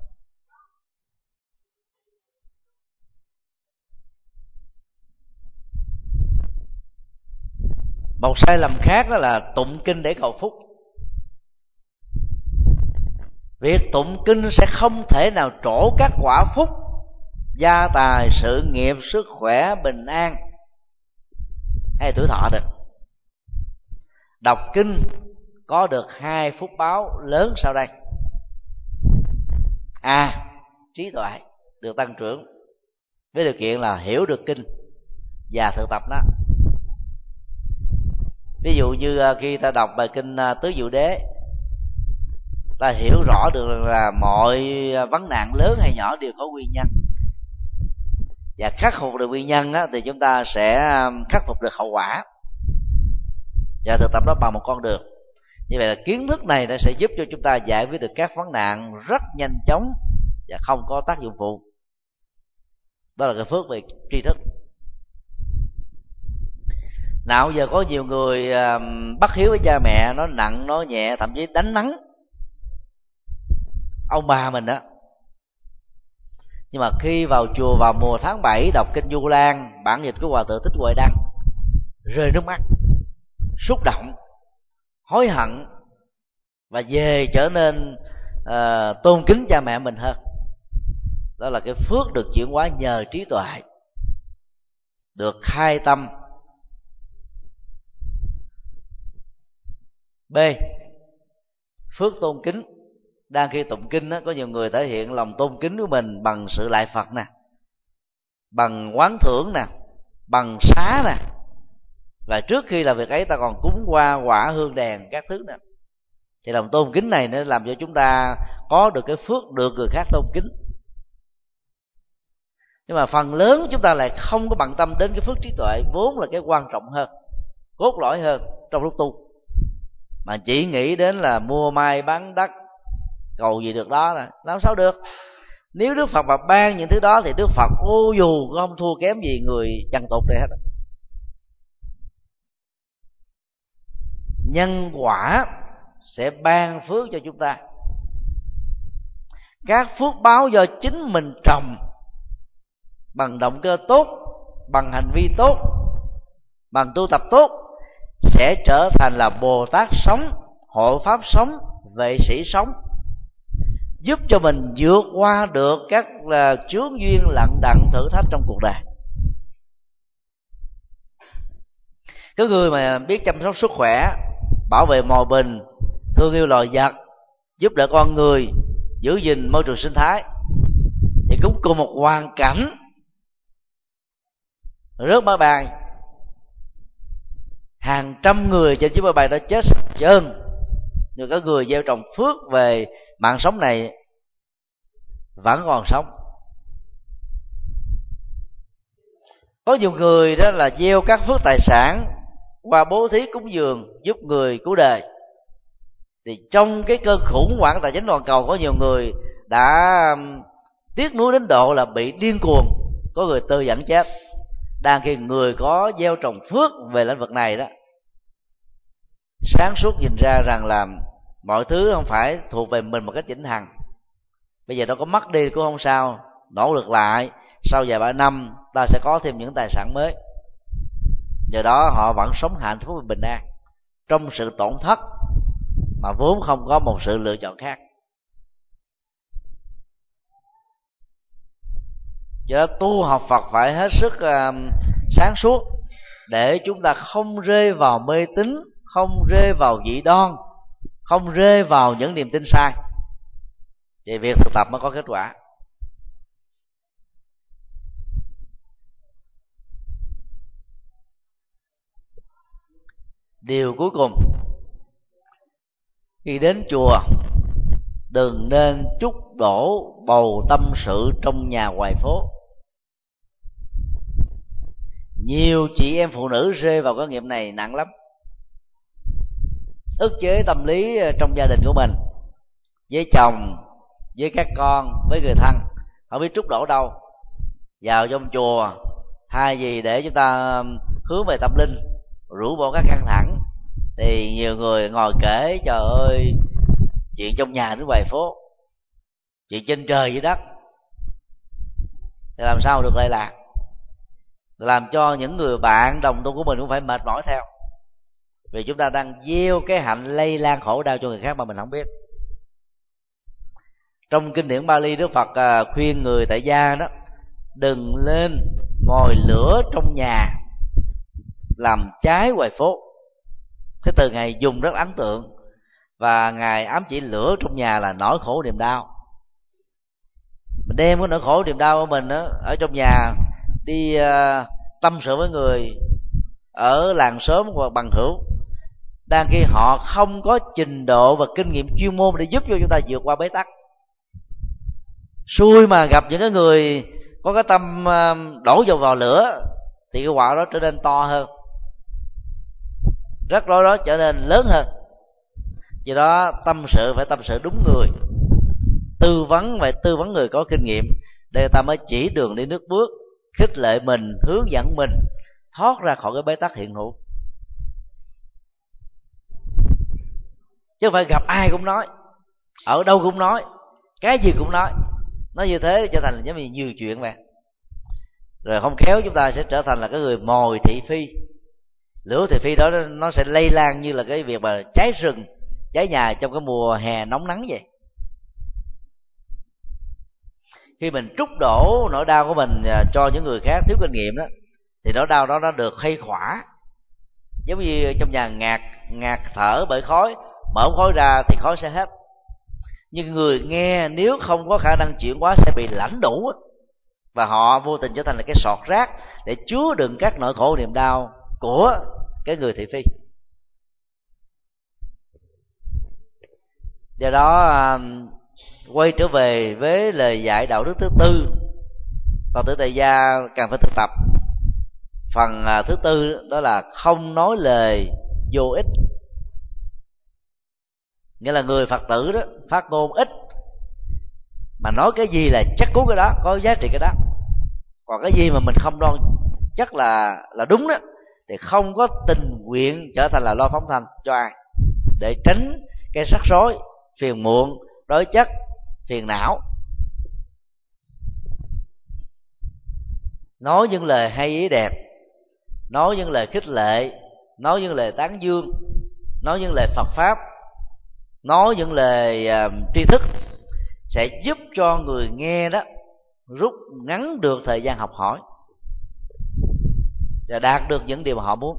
Một sai lầm khác đó là tụng kinh để cầu phúc. Việc tụng kinh sẽ không thể nào trổ các quả phúc, gia tài, sự nghiệp, sức khỏe, bình an hay tuổi thọ được. Đọc kinh có được hai phúc báo lớn sau đây. A. Trí tuệ được tăng trưởng, với điều kiện là hiểu được kinh và thực tập nó. Ví dụ như khi ta đọc bài kinh Tứ Diệu Đế, ta hiểu rõ được là mọi vấn nạn lớn hay nhỏ đều có nguyên nhân, và khắc phục được nguyên nhân á, thì chúng ta sẽ khắc phục được hậu quả và thực tập đó bằng một con đường. Như vậy là kiến thức này nó sẽ giúp cho chúng ta giải quyết được các vấn nạn rất nhanh chóng và không có tác dụng phụ. Đó là cái phước về tri thức. Nào giờ có nhiều người bất hiếu với cha mẹ, nói nặng nói nhẹ, thậm chí đánh mắng ông bà mình đó. Nhưng mà khi vào chùa vào mùa tháng bảy đọc kinh Du Lan, bản dịch của Hòa Thượng Thích Huệ Đăng, rơi nước mắt, xúc động, hối hận và về trở nên uh, tôn kính cha mẹ mình hơn. Đó là cái phước được chuyển hóa nhờ trí tuệ, được khai tâm. B. Phước tôn kính. Đang khi tụng kinh đó, có nhiều người thể hiện lòng tôn kính của mình bằng sự lại Phật nè, bằng quán thưởng nè, bằng xá nè, và trước khi làm việc ấy ta còn cúng qua quả hương đèn các thứ nè. Thì lòng tôn kính này nó làm cho chúng ta có được cái phước được người khác tôn kính. Nhưng mà phần lớn chúng ta lại không có bận tâm đến cái phước trí tuệ, vốn là cái quan trọng hơn, cốt lõi hơn trong lúc tu, mà chỉ nghĩ đến là mua mai bán đất, cầu gì được đó là làm sao được. Nếu Đức Phật mà ban những thứ đó thì Đức Phật ô dù không thua kém gì người trần tục này hết. Nhân quả sẽ ban phước cho chúng ta. Các phước báo do chính mình trồng bằng động cơ tốt, bằng hành vi tốt, bằng tu tập tốt, sẽ trở thành là Bồ Tát sống, hộ pháp sống, vệ sĩ sống, giúp cho mình vượt qua được các là chướng duyên lận đận thử thách trong cuộc đời. Cái người mà biết chăm sóc sức khỏe, bảo vệ hòa bình, thương yêu loài vật, giúp đỡ con người, giữ gìn môi trường sinh thái, thì cũng cùng một hoàn cảnh rớt máy bay, hàng trăm người trên chiếc máy bay đó chết sạch trơn, nhưng có người gieo trồng phước về mạng sống này vẫn còn sống. Có nhiều người đó là gieo các phước tài sản qua bố thí cúng dường giúp người cứu đời, thì trong cái cơn khủng hoảng tài chính toàn cầu có nhiều người đã tiếc nuối đến độ là bị điên cuồng, có người tự dẫn chết. Đang khi người có gieo trồng phước về lĩnh vực này đó, sáng suốt nhìn ra rằng là mọi thứ không phải thuộc về mình một cách vĩnh hằng, bây giờ nó có mất đi cũng không sao, nỗ lực lại, sau vài ba năm ta sẽ có thêm những tài sản mới. Nhờ đó họ vẫn sống hạnh phúc và bình an trong sự tổn thất mà vốn không có một sự lựa chọn khác. Do đó tu học Phật phải hết sức uh, sáng suốt để chúng ta không rơi vào mê tín, không rơi vào dị đoan, không rơi vào những niềm tin sai, thì việc thực tập mới có kết quả. Điều cuối cùng, khi đến chùa đừng nên trút đổ bầu tâm sự trong nhà ngoài phố. Nhiều chị em phụ nữ rơi vào cái nghiệp này nặng lắm, ức chế tâm lý trong gia đình của mình, với chồng, với các con, với người thân, không biết trút đổ đâu. Vào trong chùa, thay vì để chúng ta hướng về tâm linh, rũ bỏ các căng thẳng, thì nhiều người ngồi kể trời ơi chuyện trong nhà đến ngoài phố, chuyện trên trời dưới đất, thì làm sao được lệ lạc, làm cho những người bạn đồng tu của mình cũng phải mệt mỏi theo, vì chúng ta đang gieo cái hạnh lây lan khổ đau cho người khác mà mình không biết. Trong kinh điển Bali, Đức Phật khuyên người tại gia đó đừng lên ngồi lửa trong nhà làm cháy ngoài phố. Cái từ Ngài dùng rất ấn tượng, và Ngài ám chỉ lửa trong nhà là nỗi khổ niềm đau. Mình đem cái nỗi khổ niềm đau của mình đó, ở trong nhà đi uh, tâm sự với người ở làng xóm hoặc bằng hữu, đang khi họ không có trình độ và kinh nghiệm chuyên môn để giúp cho chúng ta vượt qua bế tắc. Xui mà gặp những cái người có cái tâm uh, đổ dầu vào lửa thì cái quả đó trở nên to hơn, rắc rối đó trở nên lớn hơn. Do đó tâm sự phải tâm sự đúng người, tư vấn phải tư vấn người có kinh nghiệm, để người ta mới chỉ đường đi nước bước, khích lệ mình, hướng dẫn mình thoát ra khỏi cái bế tắc hiện hữu. Chứ không phải gặp ai cũng nói, ở đâu cũng nói, cái gì cũng nói. Nói như thế trở thành giống như nhiều chuyện vậy, rồi không khéo chúng ta sẽ trở thành là cái người mồi thị phi. Lửa thị phi đó nó sẽ lây lan như là cái việc mà cháy rừng, cháy nhà trong cái mùa hè nóng nắng vậy. Khi mình trút đổ nỗi đau của mình cho những người khác thiếu kinh nghiệm đó, thì nỗi đau đó nó được khuây khỏa. Giống như trong nhà ngạt ngạt thở bởi khói, mở khói ra thì khói sẽ hết. Nhưng người nghe nếu không có khả năng chuyển hóa sẽ bị lãnh đủ, và họ vô tình trở thành là cái sọt rác để chứa đựng các nỗi khổ niềm đau của cái người thị phi. Do đó quay trở về với lời dạy đạo đức thứ tư, Phật tử tại gia cần phải thực tập. Phần thứ tư đó là không nói lời vô ích. Nghĩa là người Phật tử đó phát ngôn ít, mà nói cái gì là chắc cú cái đó, có giá trị cái đó. Còn cái gì mà mình không đoan chắc là là đúng đó, thì không có tình nguyện trở thành là lo phóng thanh cho ai, để tránh cái rắc rối, phiền muộn, đối chất, phiền não. Nói những lời hay ý đẹp, nói những lời khích lệ, nói những lời tán dương, nói những lời Phật pháp, nói những lời uh, tri thức sẽ giúp cho người nghe đó rút ngắn được thời gian học hỏi và đạt được những điều mà họ muốn.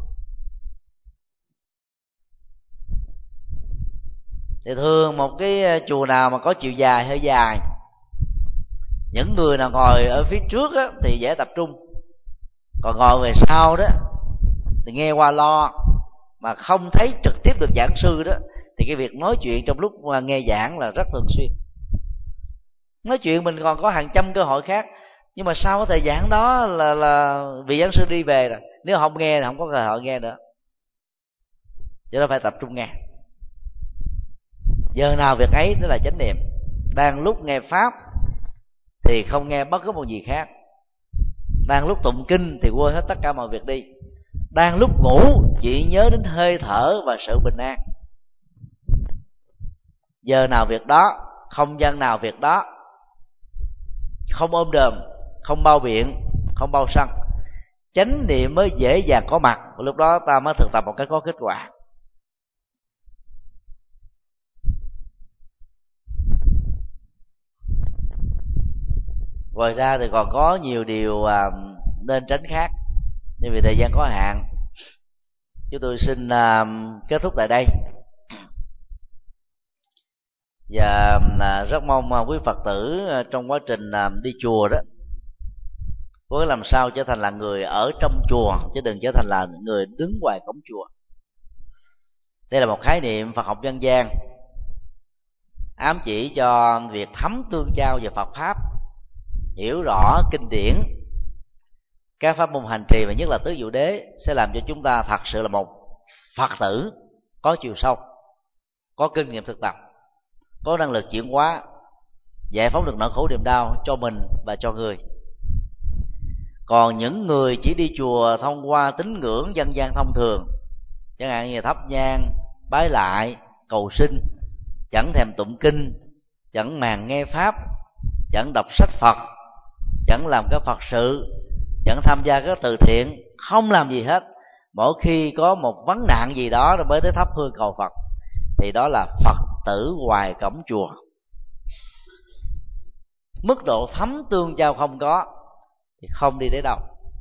Thì thường một cái chùa nào mà có chiều dài hơi dài, những người nào ngồi ở phía trước á, thì dễ tập trung, còn ngồi về sau đó thì nghe qua lo, mà không thấy trực tiếp được giảng sư đó, thì cái việc nói chuyện trong lúc nghe giảng là rất thường xuyên. Nói chuyện mình còn có hàng trăm cơ hội khác, nhưng mà sau cái thời giảng đó là là vị giảng sư đi về rồi, nếu không nghe thì không có cơ hội nghe nữa. Cho nên phải tập trung nghe. Giờ nào việc ấy đó là chánh niệm. Đang lúc nghe pháp thì không nghe bất cứ một gì khác. Đang lúc tụng kinh thì quên hết tất cả mọi việc đi. Đang lúc ngủ chỉ nhớ đến hơi thở và sự bình an. Giờ nào việc đó, không gian nào việc đó. Không ôm đờm, không bao biện, không bao sân. Chánh niệm mới dễ dàng có mặt. Lúc đó ta mới thực tập một cách có kết quả. Ngoài ra thì còn có nhiều điều à, nên tránh khác, nhưng vì thời gian có hạn, chúng tôi xin à, kết thúc tại đây. Và à, rất mong à, quý Phật tử à, trong quá trình à, đi chùa đó, cố làm sao trở thành là người ở trong chùa, chứ đừng trở thành là người đứng ngoài cổng chùa. Đây là một khái niệm Phật học dân gian, ám chỉ cho việc thấm tương giao về Phật pháp, hiểu rõ kinh điển, các pháp môn hành trì và nhất là tứ diệu đế sẽ làm cho chúng ta thật sự là một Phật tử có chiều sâu, có kinh nghiệm thực tập, có năng lực chuyển hóa, giải phóng được nỗi khổ niềm đau cho mình và cho người. Còn những người chỉ đi chùa thông qua tín ngưỡng dân gian thông thường, chẳng hạn như thắp nhang, bái lại, cầu sinh, chẳng thèm tụng kinh, chẳng màng nghe pháp, chẳng đọc sách Phật, chẳng làm các Phật sự, chẳng tham gia các từ thiện, không làm gì hết, mỗi khi có một vấn nạn gì đó rồi mới tới thắp hương cầu Phật, thì đó là Phật tử ngoài cổng chùa. Mức độ thấm tương giao không có thì không đi đến đâu.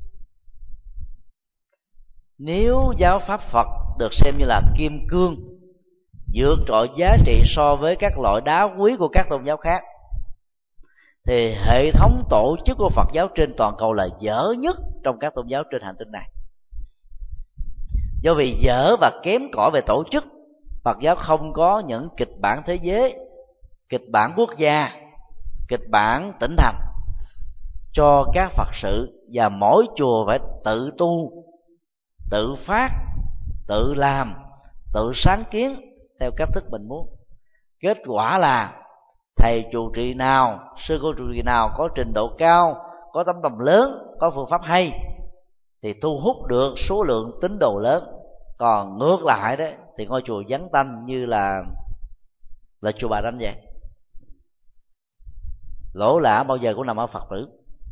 Nếu giáo pháp Phật được xem như là kim cương, vượt trội giá trị so với các loại đá quý của các tôn giáo khác, thì hệ thống tổ chức của Phật giáo trên toàn cầu là dở nhất trong các tôn giáo trên hành tinh này. Do vì dở và kém cỏi về tổ chức, Phật giáo không có những kịch bản thế giới, kịch bản quốc gia, kịch bản tỉnh thành cho các Phật sự, và mỗi chùa phải tự tu, tự phát, tự làm, tự sáng kiến theo cách thức mình muốn. Kết quả là thầy trụ trì nào, sư cô trụ trì nào có trình độ cao, có tấm lòng lớn, có phương pháp hay thì thu hút được số lượng tín đồ lớn. Còn ngược lại đấy thì ngôi chùa vắng tanh như là là chùa Bà Đanh vậy. Lỗ lã bao giờ cũng nằm ở Phật tử.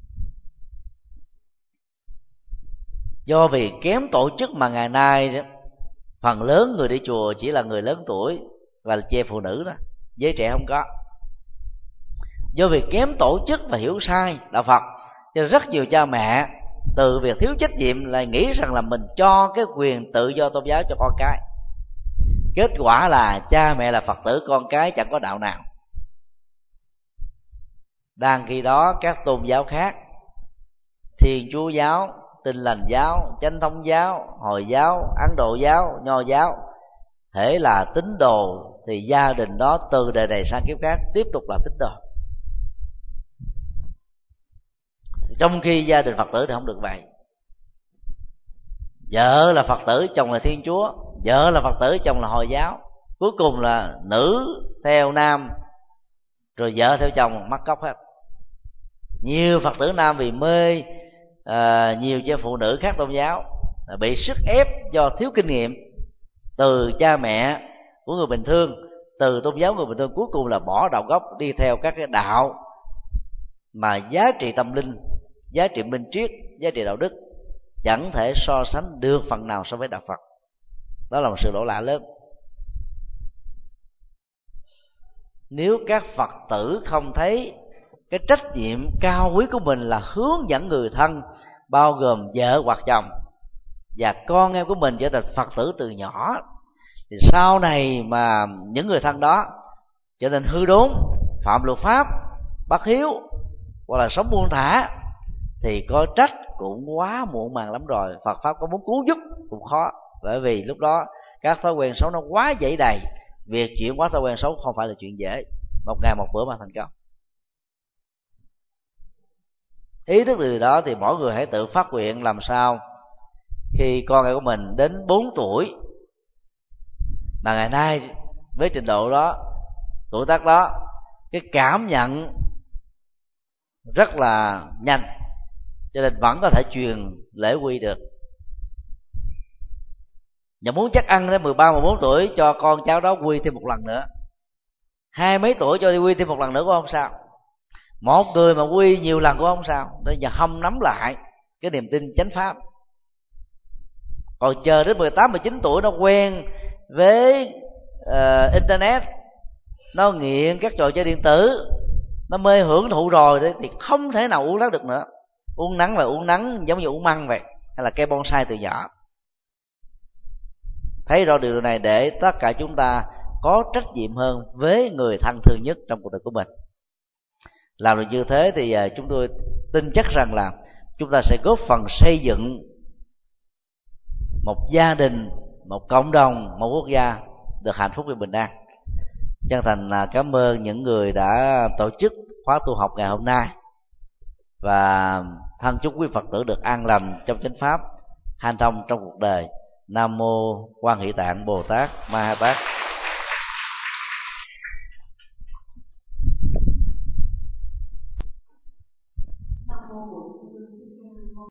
Do vì kém tổ chức mà ngày nay phần lớn người đi chùa chỉ là người lớn tuổi và là che phụ nữ đó, giới trẻ không có. Do vì kém tổ chức và hiểu sai đạo Phật, cho rất nhiều cha mẹ từ việc thiếu trách nhiệm lại nghĩ rằng là mình cho cái quyền tự do tôn giáo cho con cái. Kết quả là cha mẹ là Phật tử, con cái chẳng có đạo nào. Đang khi đó các tôn giáo khác, Thiên Chúa giáo, Tin Lành giáo, Chánh Thống giáo, Hồi giáo, Ấn Độ giáo, Nho giáo, hễ là tín đồ thì gia đình đó từ đời này sang kiếp khác tiếp tục là tín đồ. Trong khi gia đình Phật tử thì không được vậy. Vợ là Phật tử, chồng là Thiên Chúa, vợ là Phật tử, chồng là Hồi giáo, cuối cùng là nữ theo nam, rồi vợ theo chồng, mắc cóc hết. Nhiều Phật tử nam vì mê à, nhiều cho phụ nữ khác tôn giáo, bị sức ép do thiếu kinh nghiệm từ cha mẹ của người bình thường, từ tôn giáo người bình thường, cuối cùng là bỏ đạo gốc đi theo các cái đạo mà giá trị tâm linh, giá trị minh triết, giá trị đạo đức chẳng thể so sánh được phần nào so với đạo Phật. Đó là một sự lỗ lạ lớn. Nếu các Phật tử không thấy cái trách nhiệm cao quý của mình là hướng dẫn người thân, bao gồm vợ hoặc chồng và con em của mình trở thành Phật tử từ nhỏ, thì sau này mà những người thân đó trở nên hư đốn, phạm luật pháp, bất hiếu hoặc là sống buông thả, thì có trách cũng quá muộn màng lắm rồi. Phật pháp có muốn cứu giúp cũng khó, bởi vì lúc đó các thói quen xấu nó quá dày đầy. Việc chuyển hóa thói quen xấu không phải là chuyện dễ, một ngày một bữa mà thành công. Ý thức từ đó thì mỗi người hãy tự phát nguyện làm sao khi con em của mình đến bốn tuổi mà ngày nay với trình độ đó, tuổi tác đó, cái cảm nhận rất là nhanh, cho nên vẫn có thể truyền lễ quy được. Và muốn chắc ăn đến mười ba, mười bốn tuổi cho con cháu đó quy thêm một lần nữa, hai mấy tuổi cho đi quy thêm một lần nữa cũng không sao. Một người mà quy nhiều lần cũng không sao, để giờ hâm nắm lại cái niềm tin chánh pháp. Còn chờ đến mười tám, mười chín tuổi nó quen với uh, internet, nó nghiện các trò chơi điện tử, nó mê hưởng thụ rồi thì không thể nào uống nắng được nữa. Uống nắng là uống nắng giống như uống măng vậy, hay là cây bonsai từ nhỏ. Thấy rõ điều này để tất cả chúng ta có trách nhiệm hơn với người thân thương nhất trong cuộc đời của mình. Làm được như thế thì chúng tôi tin chắc rằng là chúng ta sẽ góp phần xây dựng một gia đình, một cộng đồng, một quốc gia được hạnh phúc và bình an. Chân thành cảm ơn những người đã tổ chức khóa tu học ngày hôm nay. và thân chúc quý Phật tử được an lành trong chánh pháp, hanh thông trong cuộc đời. Nam mô Quan Hỷ Tạng Bồ Tát Ma Ha Tát. Nam mô